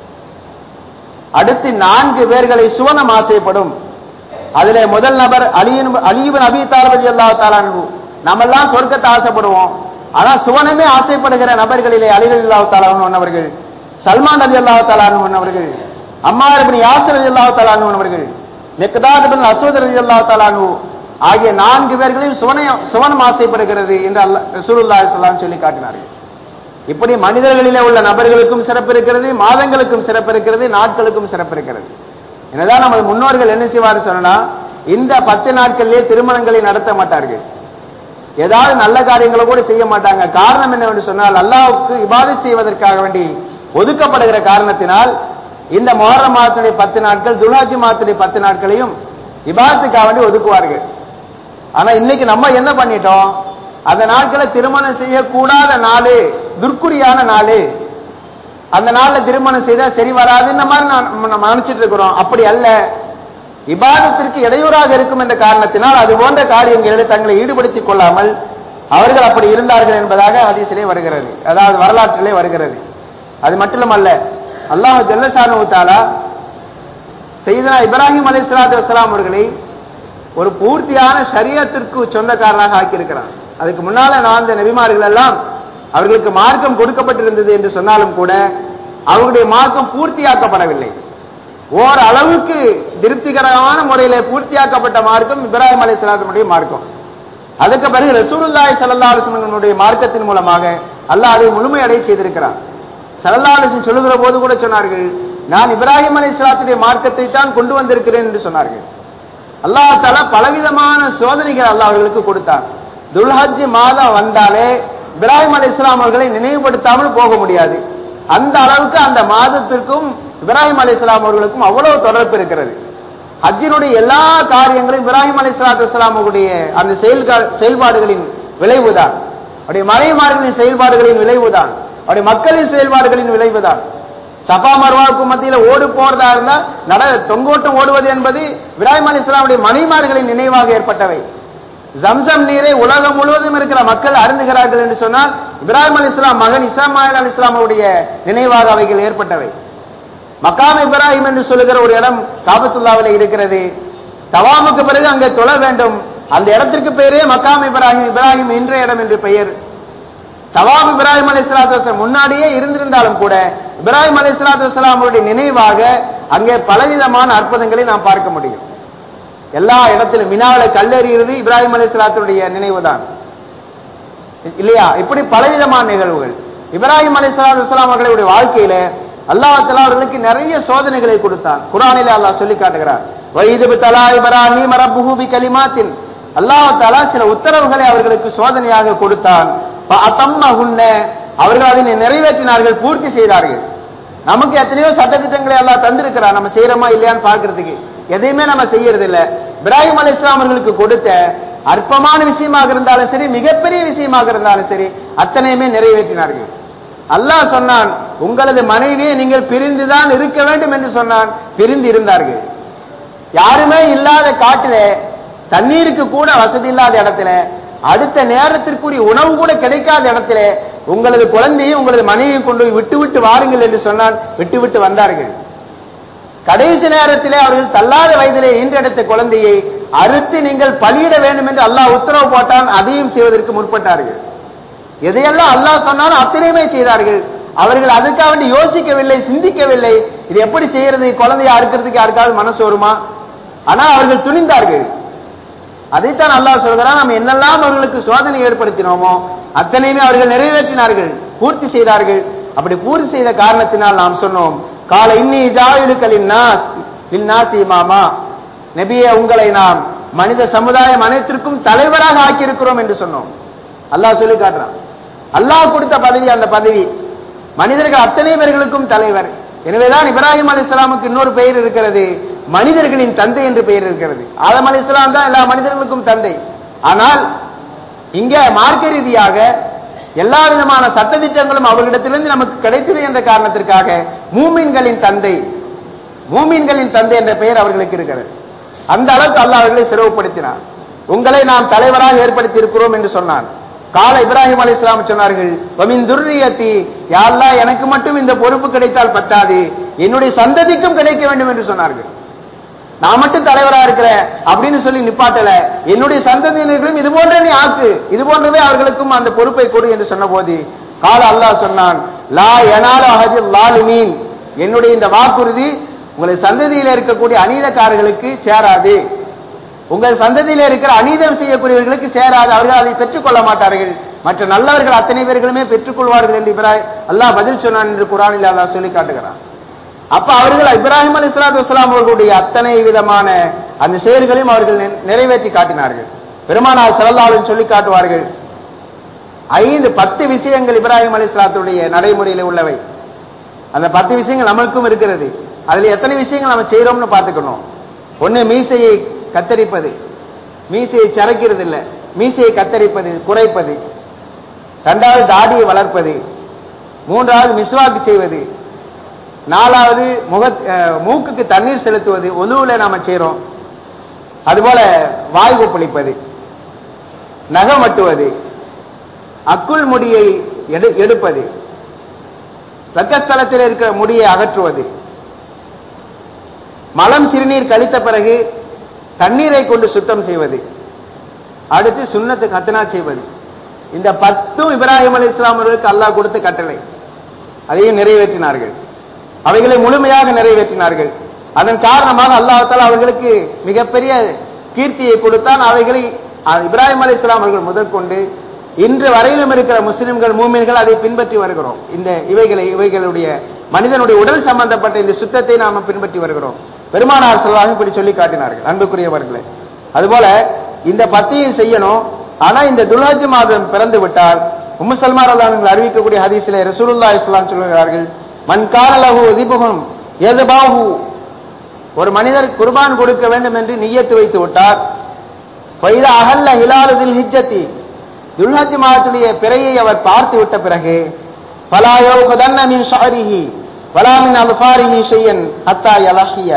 அடுத்து 4 பேர்களை சுவனம் ஆசைப்படும். அதிலே முதல் நபர் அலி இப்னு அபீ தாலிப் ரலியல்லாஹு தஆலா அன்ஹு. நாமெல்லாம் சொர்க்கத்தை ஆசைப்படுவோம், ஆனா சுவனமே ஆசைப்படுகிற நபர்களிலே அலி ரலியல்லாஹு தஆலா அன்ஹு அவர்கள், சல்மான் ரலியல்லாஹு தஆலா அன்ஹு அவர்கள், அம்மார் இப்னு யாசிர் ரலியல்லாஹு தஆலா அன்ஹு அவர்கள், மிக்தாத் இப்னு அஸ்வத் ரலியல்லாஹு தஆலா அன்ஹு ஆகிய 4 பேர்களையும் சுவனம் ஆசைப்படுகிறது என்று ரசூலுல்லாஹி ஸல்லல்லாஹு அலைஹி வஸல்லம் சொல்லி காட்டினார்கள். இப்படி மனிதர்களிலே உள்ள நபர்களுக்கும் சிறப்பு இருக்கிறது, மாதங்களுக்கும் சிறப்பு இருக்கிறது, நாட்களுக்கும் சிறப்பு இருக்கிறது. என்னதான் நம்ம முன்னோர்கள் என்ன செய்வார் சொன்னா, இந்த 10 நாட்களிலே திருமணங்களை நடத்த மாட்டார்கள், ஏதாவது நல்ல காரியங்களை கூட செய்ய மாட்டாங்க. காரணம் என்னவென்று சொன்னால், அல்லாஹ்வுக்கு இபாதத் செய்வதற்காக வேண்டி ஒதுக்கப்படுகிற காரணத்தினால் இந்த முஹர்ரம் மாதத்துடைய 10 நாட்கள், துல்ஹஜ் மாதத்துடைய 10 நாட்களையும் இபாதத்துக்காக வேண்டி ஒதுக்குவார்கள். ஆனா இன்னைக்கு நம்ம என்ன பண்ணிட்டோம், அந்த நாட்களை திருமணம் செய்யக்கூடாத நாளு, துர்க்குரியான நாளு, அந்த நாள்ல திருமணம் செய்தா சரி வராது, இந்த மாதிரி நம்ம நினைச்சிட்டு இருக்கிறோம். அப்படி அல்ல, இபாதத்திற்கு இடையூறாக இருக்கும் என்ற காரணத்தினால் அது போன்ற காரியங்களில் தங்களை ஈடுபடுத்திக் கொள்ளாமல் அவர்கள் அப்படி இருந்தார்கள் என்பதாக ஹதீஸிலே வருகிறது, அதாவது வரலாற்றிலே வருகிறது. அது மட்டுமல்ல, அல்லாஹ் ஜல்ல ஷானஹு தஆலா சையதுனா இப்ராஹிம் அலைஹிஸ்ஸலாத்து வஸ்ஸலாம் அவர்களை ஒரு பூர்த்தியான ஷரியத்திற்கு சொந்தக்காரனாக ஆக்கியிருக்கிறார். அதுக்கு முன்னால அந்த நபிமார்கள் எல்லாம் அவர்களுக்கு மார்க்கம் கொடுக்கப்பட்டிருந்தது என்று சொன்னாலும் கூட அவர்களுடைய மார்க்கம் பூர்த்தியாக்கப்படவில்லை. ஓரளவுக்கு திருப்திகரமான முறையிலே பூர்த்தியாக்கப்பட்ட மார்க்கம் இப்ராஹிம் அலைஹிஸ்ஸலாத்துடைய மார்க்கம். அதுக்கு பிறகு ரசூலுல்லாஹி ஸல்லல்லாஹு அலைஹி வஸல்லம் மார்க்கத்தின் மூலமாக அல்லாஹ் அதை முழுமையடைய செய்திருக்கிறார். ஸல்லல்லாஹு அலைஹி வஸல்லம் சொல்லுகிற போது கூட சொன்னார்கள், நான் இப்ராஹிம் அலைஹிஸ்ஸலாத்துடைய மார்க்கத்தை தான் கொண்டு வந்திருக்கிறேன் என்று சொன்னார்கள். அல்லாஹ் தஆலா பலவிதமான சோதனைகள் அல்லாஹ் அவர்களுக்கு கொடுத்தார். துல்ஹஜ் மாதம் வந்தாலே இப்ராஹிம் அலைஹிஸ்ஸலாம் அவர்களை நினைவுபடுத்தாமல் போக முடியாது. அந்த அளவுக்கு அந்த மாதத்திற்கும் இப்ராஹிம் அலைஹிஸ்ஸலாம் அவர்களுக்கும் அவ்வளவு தொடர்பு இருக்கிறது. ஹஜ்ஜினுடைய எல்லா காரியங்களும் இப்ராஹிம் அலைஹிஸ்ஸலாத்து வஸ்ஸலாம் அவருடைய அந்த செயல்பாடுகளின் விளைவுதான், அவருடைய மலைமார்களின் செயல்பாடுகளின் விளைவுதான், அவருடைய மக்களின் செயல்பாடுகளின் விளைவுதான். சஃபா மர்வாவுக்கு மத்தியில ஓடு போறதா இருந்தா தொங்கோட்டம் ஓடுவது என்பது இப்ராஹிம் அலைஹிஸ்ஸலாமுடைய மனைமார்களின் நினைவாக ஏற்பட்டவை. ஜம்சம் நீரை உலகம் முழுவதும் இருக்கிற மக்கள் அருந்துகிறார்கள் என்று சொன்னால் இப்ராஹிம் அலைஹிஸ்ஸலாம் மகன் இஸ்மாயில் அலைஹிஸ்ஸலாம் அவருடைய நினைவாக அவைகள் ஏற்பட்டவை. மக்காம் இப்ராஹிம் என்று சொல்லுகிற ஒரு இடம் காபத்துல்லாவிலே இருக்கிறது. தவாமுக்கு பிறகு அங்கே தொழ வேண்டும். அந்த இடத்திற்கு பெயரே மக்காம் இப்ராஹிம், இப்ராஹிம் என்ற இடம் என்று பெயர். தவாப் இப்ராஹிம் அலைஹிஸ்ஸலாத்து வஸலாம் முன்னாடியே இருந்திருந்தாலும் கூட இப்ராஹிம் அலைஹிஸ்ஸலாத்து வஸலாமுடைய நினைவாக அங்கே பலவிதமான அற்புதங்களை நாம் பார்க்க முடியும். எல்லா இடத்திலும் மினாவில கல்லெறிகிறது இப்ராஹிம் அலைஹிஸ்ஸலாத்துடைய நினைவுதான் இல்லையா? இப்படி பலவிதமான நிகழ்வுகள். இப்ராஹிம் அலைஹிஸ்ஸலாத்து வஸலாம் அவர்களுடைய வாழ்க்கையில அல்லாஹ் தஆலா அவர்களுக்கு நிறைய சோதனைகளை கொடுத்தான். குர்ஆனிலே அல்லாஹ் சொல்லி காட்டுகிறார், வைது தலா இப்ராஹிம் ரப்புஹு பிகலிமாத்தின், அல்லாஹ் தஆலா சில உத்தரவுகளை அவர்களுக்கு சோதனையாக கொடுத்தான். ஃபஅதம்மஹுன்ன, அவர்கள் அதை நிறைவேற்றினார்கள், பூர்த்தி செய்தார்கள். நமக்கு எத்தனையோ சட்டத்திட்டங்களை அல்லாஹ் தந்திருக்கிறார், நம்ம செய்யறோமா இல்லையான்னு பார்க்கிறதுக்கு. எதையுமே நம்ம செய்யறது இல்ல. இப்ராஹிம் அலைஹிஸ்ஸலாம் அவர்களுக்கு கொடுத்த அற்பமான விஷயமாக இருந்தாலும் சரி, மிகப்பெரிய விஷயமாக இருந்தாலும் சரி, அத்தனையுமே நிறைவேற்றினார்கள். அல்லாஹ் சொன்னான், உங்களது மனைவியை நீங்கள் பிரிந்துதான் இருக்க வேண்டும் என்று சொன்னான். பிரிந்து இருந்தார்கள். யாருமே இல்லாத காட்டில, தண்ணீருக்கு கூட வசதி இல்லாத இடத்துல, அடுத்த நேரத்திற்குரிய உணவு கூட கிடைக்காத இடத்துல உங்களது குழந்தையும் உங்களது மனைவியும் கொண்டு போய் விட்டு விட்டு வாருங்கள் என்று சொன்னான். விட்டு விட்டு வந்தார்கள். கடைசி நேரத்திலே அவர்கள் தள்ளாத வயதிலே ஈன்றெடுத்த குழந்தையை அறுத்து நீங்கள் பலியிட வேண்டும் என்று அல்லாஹ் உத்தரவு போட்டான். அதையும் செய்வதற்கு முற்பட்டார்கள். எதையெல்லாம் அல்லாஹ் சொன்னாலும் அத்தனையுமே செய்தார்கள். அவர்கள் அதுக்காக வேண்டி யோசிக்கவில்லை, சிந்திக்கவில்லை. இது எப்படி செய்யறது, குழந்தையை அறுக்கிறதுக்கு யாருக்காவது மனசு வருமா? ஆனால் அவர்கள் துணிந்தார்கள். அதைத்தான் அல்லாஹ் சொல்கிறான், நம்ம என்னெல்லாம் அவர்களுக்கு சோதனை ஏற்படுத்தினோமோ அத்தனையுமே அவர்கள் நிறைவேற்றினார்கள், பூர்த்தி செய்தார்கள். அப்படி பூர்த்தி செய்த காரணத்தினால் நாம் சொன்னோம், கால இன்னி ஜாயிலுக்கலின் நாஸ் இமாமா, நபியே உங்களை நாம் மனித சமுதாயம் அனைத்திற்கும் தலைவராக ஆக்கியிருக்கிறோம் என்று சொன்னோம். அல்லாஹ் சொல்லி காட்டுறான். அல்லாஹ் கொடுத்த பதவி, அந்த பதவி மனிதர்கள் அத்தனை பேர்களுக்கும் தலைவர். எனவேதான் இப்ராஹிம் அலைஹிஸ்ஸலாமுக்கு இன்னொரு பெயர் இருக்கிறது, மனிதர்களின் தந்தை என்று பெயர் இருக்கிறது. ஆதம் அலைஹிஸ்ஸலாம் தான் எல்லா மனிதர்களுக்கும் தந்தை. ஆனால் இங்க மார்க்க ரீதியாக எல்லா விதமான சட்டதிட்டங்களும் அவர்களிடத்திலிருந்து நமக்கு கிடைத்தது என்ற காரணத்திற்காக மூமின்களின் தந்தை, மூமின்களின் தந்தை என்ற பெயர் அவர்களுக்கு இருக்கிறது. அந்த அளவுக்கு அல்லாஹ் அவர்களை சிறப்புப்படுத்தினார். உங்களை நாம் தலைவராக ஏற்படுத்தி இருக்கிறோம் என்று சொன்னான். கால இப்ராஹிம் அலைஹிஸ்ஸலாம் சொன்னார்கள், வமின் துர்ரியத்தி, யா அல்லாஹ் எனக்கு மட்டும் இந்த பொறுப்பு கிடைத்தால் பத்தாது, என்னுடைய சந்ததிக்கும் கிடைக்க வேண்டும் என்று சொன்னார்கள். நான் மட்டும் தலைவரா இருக்கிறேன் அப்படின்னு சொல்லி நிப்பாட்டல, என்னுடைய சந்ததியினர்களும் இது போன்ற நீ ஆக்கு, இது போன்றவே அவர்களுக்கும் அந்த பொறுப்பை கொடு என்று சொன்ன போது கால அல்லாஹ் சொன்னான், லா யனால அஹதில் லாலிமீன், என்னுடைய இந்த வாக்குறுதி உங்களுடைய சந்ததியில இருக்கக்கூடிய அநீதக்காரர்களுக்கு சேராது, உங்கள் சந்ததியில இருக்கிற அநீதம் செய்யக்கூடியவர்களுக்கு சேராது, அவர்கள் அதை பெற்றுக் கொள்ள மாட்டார்கள், மற்ற நல்லவர்கள் அத்தனை பேர்களுமே பெற்றுக் கொள்வார்கள் என்று அல்லாஹ் பதில் சொன்னான் என்று குர்ஆனில் அல்லாஹ் சொல்லி காட்டுகிறான். அப்ப அவர்கள் இப்ராஹிம் அலைஹிஸ்ஸலாத்து வஸலாம் அவர்களுடைய அத்தனை விதமான அந்த செயல்களையும் அவர்கள் நிறைவேற்றி காட்டினார்கள். பெருமானார் ஸல்லல்லாஹு அலைஹி சொல்லி காட்டுவார்கள், 10 விஷயங்கள் இப்ராஹிம் அலைஹிஸ்ஸலாத்துடைய நடைமுறையில் உள்ளவை. அந்த 10 விஷயங்கள் நமக்கும் இருக்கிறது. அதுல எத்தனை விஷயங்கள் நம்ம செய்யறோம்னு பார்த்துக்கணும். ஒன்னு மீசையை கத்தரிப்பது, மீசையை சரைக்கிறது இல்ல, மீசையை கத்தரிப்பது, குறைப்பது. 2வது தாடியை வளர்ப்பது. 3வது மிஸ்வாக் செய்வது. 4வது மூக்குக்கு தண்ணீர் செலுத்துவது, ஒழுவுல நாம செய்யறோம். அதுபோல வாய் கொப்பளிப்பது, நகம் வெட்டுவது, அக்குள் முடியை எடுப்பது, ரக்கஸ்தலத்தில் இருக்கிற முடியை அகற்றுவது, மலம் சிறுநீர் கழித்த பிறகு தண்ணீரை கொண்டு சுத்தம் செய்வது, அடுத்து சுன்னத்து கத்னா செய்வது. இந்த 10 இப்ராஹிம் அலைஹிஸ்ஸலாம் அவர்களுக்கு அல்லாஹ் கொடுத்த கட்டளை. அதையும் நிறைவேற்றினார்கள், அவைகளை முழுமையாக நிறைவேற்றினார்கள். அதன் காரணமாக அல்லாஹ் தஆலா அவர்களுக்கு மிகப்பெரிய கீர்த்தியை கொடுத்தான். அவைகளை இப்ராஹிம் அலைஹிஸ்ஸலாம் அவர்கள் முதற்கொண்டு இன்று வரையிலும் இருக்கிற முஸ்லிம்கள், மூமின்கள் அதை பின்பற்றி வருகிறோம். இந்த இவைகளுடைய மனிதனுடைய உடல் சம்பந்தப்பட்ட இந்த சுத்தத்தை நாம பின்பற்றி வருகிறோம். பெருமானார் ஸல்லல்லாஹு இப்படி சொல்லி காட்டினார்கள். அன்புக்குரியவர்களே, அதுபோல இந்த 10ஐயும் செய்யணும். ஆனா இந்த துல்ஹஜ் மாதம் பிறந்து விட்டால் உம்மு சல்மா ரலியல்லாஹு அன்ஹா அறிவிக்கக்கூடிய ஹதீஸிலே ரசூலுல்லாஹி ஸல்லல்லாஹு அலைஹி வஸல்லம் சொல்கிறார்கள், மன் கான லஹு திபுஹும் யذبஹு, ஒரு மனிதர் குர்பான் கொடுக்க வேண்டும் என்று நிய்யத்து வைத்து விட்டார். ஃபைதா அஹல்ல ஹிலாலு தில் ஹிஜ்ஜத்தி, துல்ஹஜ் மாதத்துடைய பிறையை அவர் பார்த்து விட்ட பிறகு ஃபலா யௌகதன்ன மின் ஷஅரிஹி வலா மின் அல்ஃபாரிஹி ஷையன் ஹத்தா யலஹிய,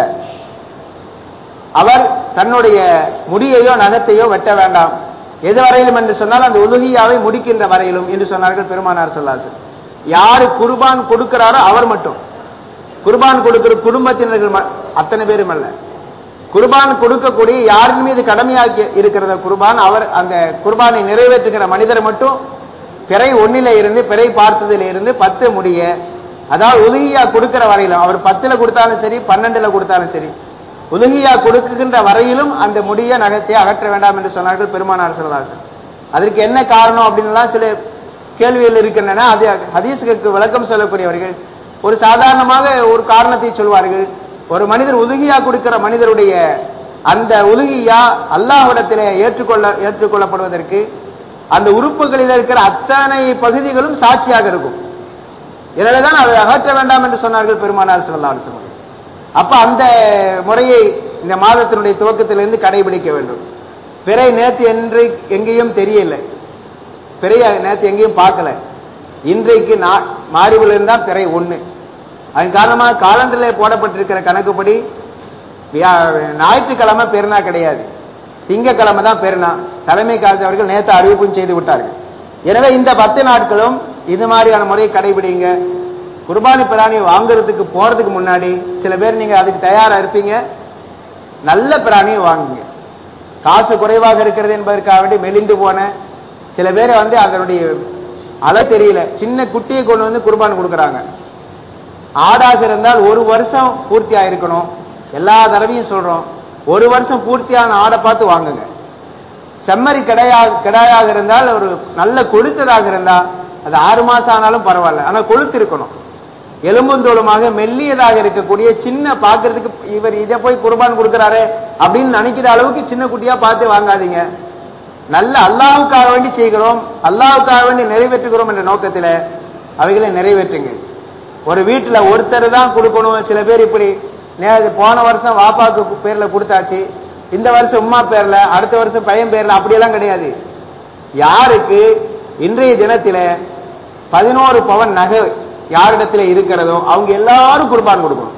அவர் தன்னுடைய முடியையோ நகத்தையோ வெட்ட வேண்டாம், எதுவரையிலும் என்று சொன்னால் அந்த உலுஹியாவை முடிக்கின்ற வரையிலும் என்று சொன்னார்கள் பெருமானார் ஸல்லல்லாஹு அலைஹி வஸல்லம். யாரு குர்பான் கொடுக்கிறாரோ அவர் மட்டும், குர்பான் கொடுக்கிற குடும்பத்தினர்கள் அத்தனை பேரும் அல்ல, குர்பான் கொடுக்கக்கூடிய யாரின் மீது கடமையாக்கி இருக்கிறத குர்பான், அவர் அந்த குர்பானை நிறைவேற்றுகிற மனிதர் மட்டும் பிறை 1 இருந்து பிறை பார்த்ததில இருந்து 10 முடிய, அதாவது உலுஹியா கொடுக்கிற வரையிலும், அவர் 10ல கொடுத்தாலும் சரி 12ல கொடுத்தாலும் சரி, உலுஹியா கொடுக்கின்ற வரையிலும் அந்த முடிய நகத்தை அகற்ற வேண்டாம் என்று சொன்னார்கள் பெருமானார் ஸல்லல்லாஹு அலைஹி வஸல்லம். அதற்கு என்ன காரணம் அப்படின்னுலாம் சில கேள்விகள் இருக்கின்றன. அது ஹதீஸ்களுக்கு விளக்கம் சொல்லக்கூடியவர்கள் ஒரு சாதாரணமாக ஒரு காரணத்தை சொல்வார்கள். ஒரு மனிதர் உலுஹியா கொடுக்கிற மனிதருடைய அந்த உலுஹியா அல்லாஹ்விடத்திலே ஏற்றுக்கொள்ளப்படுவதற்கு அந்த உறுப்புகளில் இருக்கிற அத்தனை பகுதிகளும் சாட்சியாக இருக்கும். எனவேதான் அதை அகற்ற வேண்டாம் என்று சொன்னார்கள் பெருமானார் ஸல்லல்லாஹு அலைஹி வஸல்லம். அப்ப அந்த முறையை இந்த மாதத்தினுடைய துவக்கத்திலிருந்து கடைபிடிக்க வேண்டும். பிறை நேற்று என்று எங்கேயும் தெரியல, பிறைய நேற்று எங்கேயும் பார்க்கல. இன்றைக்கு மாரிபுல இருந்தா பிறை 1. அதன் காரணமாக காலண்டரில் போடப்பட்டிருக்கிற கணக்குப்படி ஞாயிற்றுக்கிழமை பெருநா கிடையாது, திங்கக்கிழமை தான் பெருநா. தலைமை காசி அவர்கள் நேற்று அறிவிப்பும் செய்து விட்டார்கள். எனவே இந்த 10 நாட்களும் இது மாதிரியான முறையை கடைபிடிங்க. குர்பானி பிராணி வாங்குறதுக்கு போறதுக்கு முன்னாடி சில பேர் நீங்க அதுக்கு தயாரா இருப்பீங்க, நல்ல பிராணியை வாங்குங்க. காசு குறைவாக இருக்கிறது என்பதற்காக வேண்டி மெலிந்து போன சில பேரை அதனுடைய அளவு தெரியல, சின்ன குட்டியை கொண்டு வந்து குர்பான் கொடுக்கறாங்க. ஆடாக இருந்தால் 1 வருஷம் பூர்த்தியா இருக்கணும். எல்லா தடவையும் சொல்றோம், 1 வருஷம் பூர்த்தியான ஆடை பார்த்து வாங்குங்க. செம்மறி கிடாயாக இருந்தால் ஒரு நல்ல கொழுத்ததாக இருந்தா அது 6 மாசம் ஆனாலும் பரவாயில்ல, ஆனா கொழுத்து இருக்கணும். எலும்புந்தோளுமாக மெல்லியதாக இருக்கக்கூடிய சின்ன பாக்குறதுக்கு இவர் இதை போய் குர்பான் கொடுக்கிறாரு அப்படின்னு நினைக்கிற அளவுக்கு சின்ன குட்டியா பார்த்து வாங்காதீங்க. நல்ல அல்லாஹ்வுக்காக வேண்டி செய்கிறோம், அல்லாஹ்வுக்காக வேண்டி நிறைவேற்றுகிறோம் என்ற நோக்கத்தில் அவைகளை நிறைவேற்றுங்க. ஒரு வீட்டில் ஒருத்தர் தான் கொடுக்கணும். சில பேர் இப்படி போன வருஷம் வாப்பாக்கு பேர்ல கொடுத்தாச்சு, இந்த வருஷம் உம்மா பேர்ல, அடுத்த வருஷம் பையன் பேர்ல, அப்படியெல்லாம் கிடையாது. யாருக்கு இன்றைய தினத்தில 11 பவன் நகை யாரிடத்துல இருக்கிறதோ அவங்க எல்லாரும் குர்பான் கொடுக்கணும்.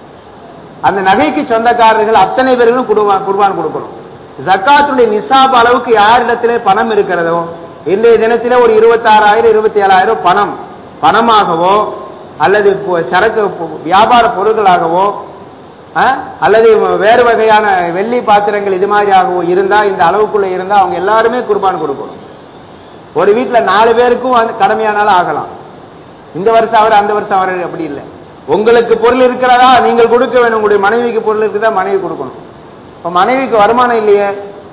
அந்த நகைக்கு சொந்தக்காரர்கள் அத்தனை பேர்களும் குர்பான் கொடுக்கணும். ஜக்காத்துடைய நிசாப் அளவுக்கு யாரிடத்திலே பணம் இருக்கிறதோ இன்றைய தினத்திலே ஒரு 26,000 27,000 பணமாகவோ அல்லது சரக்கு வியாபார பொருட்களாகவோ அல்லது வேறு வகையான வெள்ளி பாத்திரங்கள் இது மாதிரியாகவோ இருந்தா, இந்த அளவுக்குள்ள இருந்தா அவங்க எல்லாருமே குர்பான் கொடுக்கணும். ஒரு வீட்டுல 4 பேருக்கும் கடமையானாலும் ஆகலாம். இந்த வருஷம் அவர் அந்த வருஷம் அவர் அப்படி இல்லை. உங்களுக்கு பொருள் இருக்கிறதா நீங்கள் கொடுக்க வேணும். உங்களுடைய மனைவிக்கு பொருள் இருக்குதா மனைவி கொடுக்கணும். இப்ப மனைவிக்கு வருமானம் இல்லையே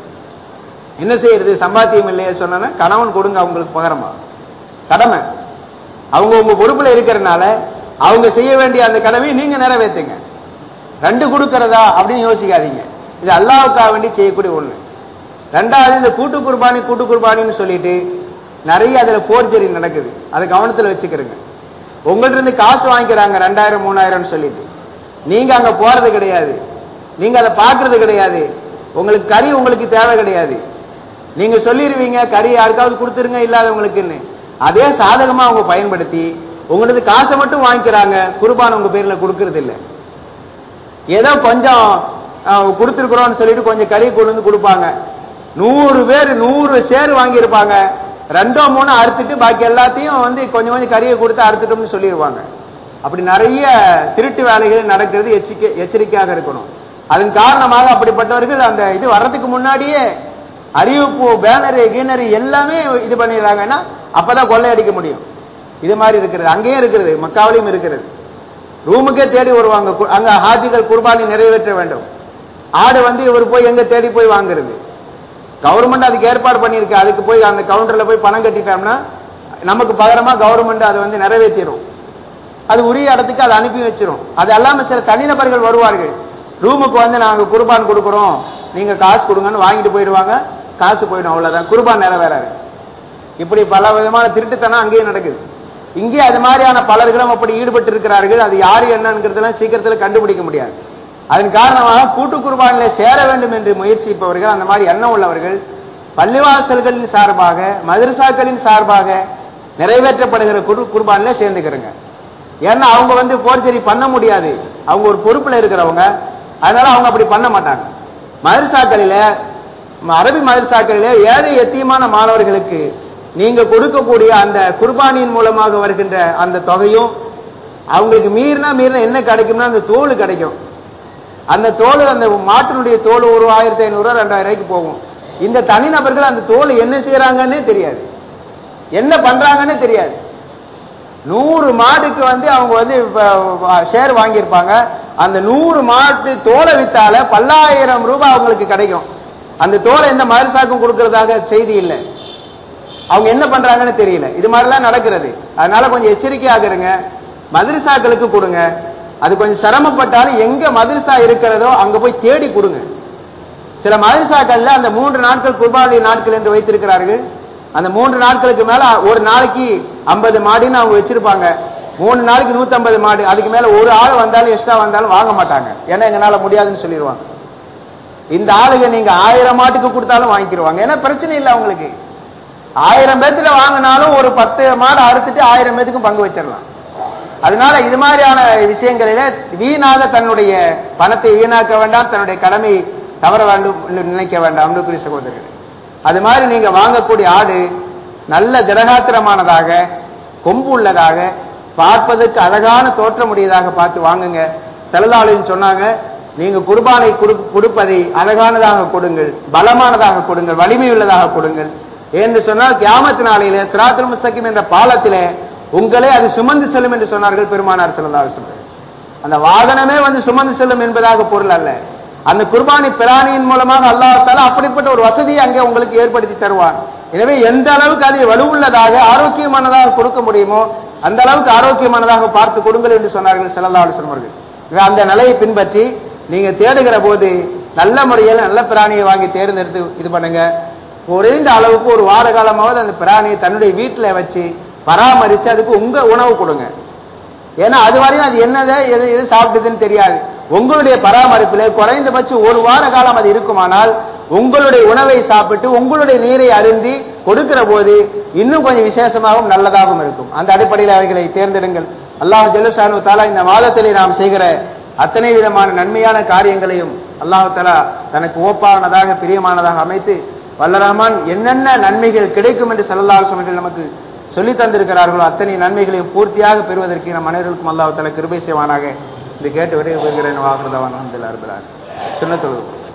என்ன செய்யறது, சம்பாத்தியம் இல்லையே சொன்னா கணவன் கொடுங்க, அவங்களுக்கு பகரமா கடமை. அவங்க உங்க பொறுப்புல இருக்கிறதுனால அவங்க செய்ய வேண்டிய அந்த கடமையை நீங்க நிறைவேற்றுங்க. 2 கொடுக்கிறதா அப்படின்னு யோசிக்காதீங்க. இது அல்லாஹ்வுக்காக வேண்டி செய்யக்கூடிய ஒண்ணு. 2வது இந்த கூட்டு குர்பானின்னு சொல்லிட்டு நிறைய அதுல போர்ஜரி நடக்குது, அதை கவனத்துல வச்சுக்கிறீங்க. உங்கள்ட்ட இருந்து காசு வாங்கிக்கிறாங்க 2000 3000 சொல்லிட்டு, நீங்க அங்க போறது கிடையாது, நீங்க அதை பாக்குறது கிடையாது, உங்களுக்கு கறி உங்களுக்கு தேவை கிடையாது. நீங்க சொல்லிடுவீங்க கறி யாருக்காவது கொடுத்துருங்க இல்லாதவங்களுக்குன்னு. அதே சாதகமா அவங்க பயன்படுத்தி உங்களுக்கு காசை மட்டும் வாங்கிக்கிறாங்க, குர்பான் உங்க பேர்ல கொடுக்கறது இல்லை. ஏதோ கொஞ்சம் கொடுத்துருக்குறோம்னு சொல்லிட்டு கொஞ்சம் கறி கொண்டு வந்து கொடுப்பாங்க. 100 பேர் 100 சேர் வாங்கியிருப்பாங்க, 2 3 அறுத்துட்டு பாக்கி எல்லாத்தையும் கொஞ்சம் கொஞ்சம் கறியை கொடுத்து அறுத்துட்டோம்னு சொல்லிடுவாங்க. அப்படி நிறைய திருட்டு வேலைகள் நடக்கிறது, எச்சரிக்கையாக இருக்கணும். அதன் காரணமாக அப்படிப்பட்டவர்கள் அந்த இது வர்றதுக்கு முன்னாடியே அறிவிப்பு பேனரு கீனரு எல்லாமே இது பண்ணிடுறாங்கன்னா அப்பதான் கொள்ளையடிக்க முடியும். இது மாதிரி இருக்கிறது, அங்கேயும் இருக்கிறது, மக்காவிலையும் இருக்கிறது. ரூமுக்கே தேடி வருவாங்க. அங்க ஹாஜிகள் குர்பானி நிறைவேற்ற வேண்டும். ஆடு இவர் போய் எங்க தேடி போய் வாங்குறது. கவர்மெண்ட் அதுக்கு ஏற்பாடு பண்ணிருக்கு. அதுக்கு போய் அந்த கவுண்டர்ல போய் பணம் கட்டிட்டோம்னா நமக்கு பகரமா கவர்மெண்ட் அதை நிறைவேற்றிடும். அது உரிய இடத்துக்கு அதை அனுப்பி வச்சிரும். அது அல்லாம சில தனிநபர்கள் வருவார்கள், ரூமுக்கு நாங்க குர்பான் கொடுக்குறோம் நீங்க காசு கொடுங்கன்னு வாங்கிட்டு போயிடுவாங்க, காசு போயிடும், அவ்வளவுதான், குர்பான் நிறைவேறாரு. இப்படி பல விதமான திருட்டுத்தனம் அங்கேயும் நடக்குது. இங்கே அது மாதிரியான பலர்களும் அப்படி ஈடுபட்டு இருக்கிறார்கள். அது யாரு என்னங்கிறதெல்லாம் சீக்கிரத்தில் கண்டுபிடிக்க முடியாது. அதன் காரணமாக கூட்டு குர்பானிலே சேர வேண்டும் என்று முயற்சிப்பவர்கள், அந்த மாதிரி எண்ணம் உள்ளவர்கள் பள்ளிவாசல்களின் சார்பாக மதரசாக்களின் சார்பாக நிறைவேற்றப்படுகிற குர்பானிலே சேர்ந்துக்கிறங்க. ஏன்னா அவங்க போர்ஜரி பண்ண முடியாது, அவங்க ஒரு பொறுப்புல இருக்கிறவங்க, அதனால அவங்க அப்படி பண்ண மாட்டாங்க. மதரசாக்களிலே அரபி மதரசாக்களிலே ஏழை எத்தியமான மாணவர்களுக்கு நீங்க கொடுக்கக்கூடிய அந்த குர்பானியின் மூலமாக வருகின்ற அந்த தொகையும் அவங்களுக்கு மீறினா என்ன கிடைக்கும்னா அந்த தோல் கிடைக்கும். அந்த தோல், அந்த மாட்டினுடைய தோல் ஒரு 1500 2000 ரூபாய்க்கு போகும். இந்த தனிநபர்கள் அந்த தோல் என்ன செய்யறாங்கன்னே தெரியாது. என்ன பண்றாங்கன்னு தெரியாது. 100 மாடுக்கு அவங்க ஷேர் வாங்கியிருப்பாங்க. அந்த 100 மாட்டு தோலை வித்தால பல்லாயிரம் ரூபாய் அவங்களுக்கு கிடைக்கும். அந்த தோலை எந்த மதரசாக்கும் கொடுக்கறதாக செய்தி இல்லை. அவங்க என்ன பண்றாங்கன்னு தெரியல. இது மாதிரிலாம் நடக்கிறது. அதனால கொஞ்சம் எச்சரிக்கையாக இருங்க. மதரசாக்களுக்கு கொடுங்க. அது கொஞ்சம் சிரமப்பட்டாலும் எங்க மதரசா இருக்கிறதோ அங்க போய் தேடி கொடுங்க. சில மதரசாக்கள்ல அந்த 3 நாட்கள் குர்பானி நாட்கள் என்று வைத்திருக்கிறார்கள். அந்த 3 நாட்களுக்கு மேல ஒரு நாளைக்கு 50 மாடுன்னு அவங்க வச்சிருப்பாங்க. 3 நாளைக்கு 150 மாடு. அதுக்கு மேல ஒரு ஆள் வந்தாலும் எக்ஸ்ட்ரா வந்தாலும் வாங்க மாட்டாங்க. ஏன்னா எங்களால முடியாதுன்னு சொல்லிடுவாங்க. இந்த ஆளுங்க நீங்க 1000 மாட்டுக்கு கொடுத்தாலும் வாங்கிக்கிடுவாங்க. ஏன்னா பிரச்சனை இல்லை அவங்களுக்கு. 1000 பேத்துல வாங்கினாலும் ஒரு 10 மாடு அறுத்துட்டு 1000 பேத்துக்கும் பங்கு வச்சிடலாம். அதனால இது மாதிரியான விஷயங்களில வீணாக தன்னுடைய பணத்தை வீணாக்க வேண்டாம், தன்னுடைய கடமை தவற வேண்டும் நினைக்க வேண்டாம். அன்புக்குரிய சகோதரர்களே, அது மாதிரி நீங்க வாங்கக்கூடிய ஆடு நல்ல திடகாத்திரமானதாக, கொம்பு உள்ளதாக, பார்ப்பதற்கு அழகான தோற்றமுடையதாக பார்த்து வாங்குங்க. ஸல்லல்லாஹு சொன்னாங்க, நீங்க குர்பானை கொடுப்பதை அழகானதாக கொடுங்கள், பலமானதாக கொடுங்கள், வலிமை உள்ளதாக கொடுங்கள். என்று சொன்னால் கியாமத் நாளையில சிராத்துல் முஸ்தகீம் என்ற பாலத்திலே உங்களே அது சுமந்து செல்லும் என்று சொன்னார்கள் பெருமானார் ஸல்லல்லாஹு அலைஹி வஸல்லம். அந்த வாகனமே சுமந்து செல்லும் என்பதாக பொருள் அல்ல. அந்த குர்பானி பிராணியின் மூலமாக அல்லாஹ் தஆலா அப்படிப்பட்ட ஒரு வசதியை அங்கே உங்களுக்கு ஏற்படுத்தி தருவான். எனவே எந்த அளவுக்கு அது வலுவுள்ளதாக ஆரோக்கியமானதாக கொடுக்க முடியுமோ அந்த அளவுக்கு ஆரோக்கியமானதாக பார்த்து கொடுங்கள் என்று சொன்னார்கள் ஸல்லல்லாஹு அலைஹி வஸல்லம் அவர்கள். அந்த நிலையை பின்பற்றி நீங்க தேடுகிற போது நல்ல முறையில் நல்ல பிராணியை வாங்கி தேர்ந்தெடுத்து இது பண்ணுங்க. குறைந்த அளவுக்கு ஒரு வார காலமாவது அந்த பிராணியை தன்னுடைய வீட்டில் வச்சு பராமரிச்சு அதுக்கு உங்க உணவு கொடுங்க. ஏன்னா அது வரையும் அது என்னதை எது சாப்பிட்டதுன்னு தெரியாது. உங்களுடைய பராமரிப்பிலே குறைந்தபட்சம் ஒரு வார காலம் அது இருக்குமானால் உங்களுடைய உணவை சாப்பிட்டு உங்களுடைய நீரை அருந்தி கொடுக்கிற போது இன்னும் கொஞ்சம் விசேஷமாகவும் நல்லதாகவும் இருக்கும். அந்த அடிப்படையில் அவைகளை தேர்ந்தெடுங்கள். அல்லாஹ் ஜல்ல ஷானு தஆலா இந்த மாதத்திலே நாம் செய்கிற அத்தனை விதமான நன்மையான காரியங்களையும் அல்லாஹ் தஆலா தனக்கு ஓப்பானதாக பிரியமானதாக அமைத்து வல்ல ரஹ்மான் என்னென்ன நன்மைகள் கிடைக்கும் என்று ஸல்லல்லாஹு அலைஹி வஸல்லம் நமக்கு சொல்லி தந்திருக்கிறார்களோ அத்தனை நன்மைகளையும் பூர்த்தியாக பெறுவதற்கு நம் அனைவருக்கும் அல்லாஹ் தஆலா கிருபை செய்வானாக. இது கேட்டு வருகிறேன். வாக்குறுதவான் அல்ஹம்துலில்லாஹி ரப்பில் ஆலமீன். சுன்னத்துல்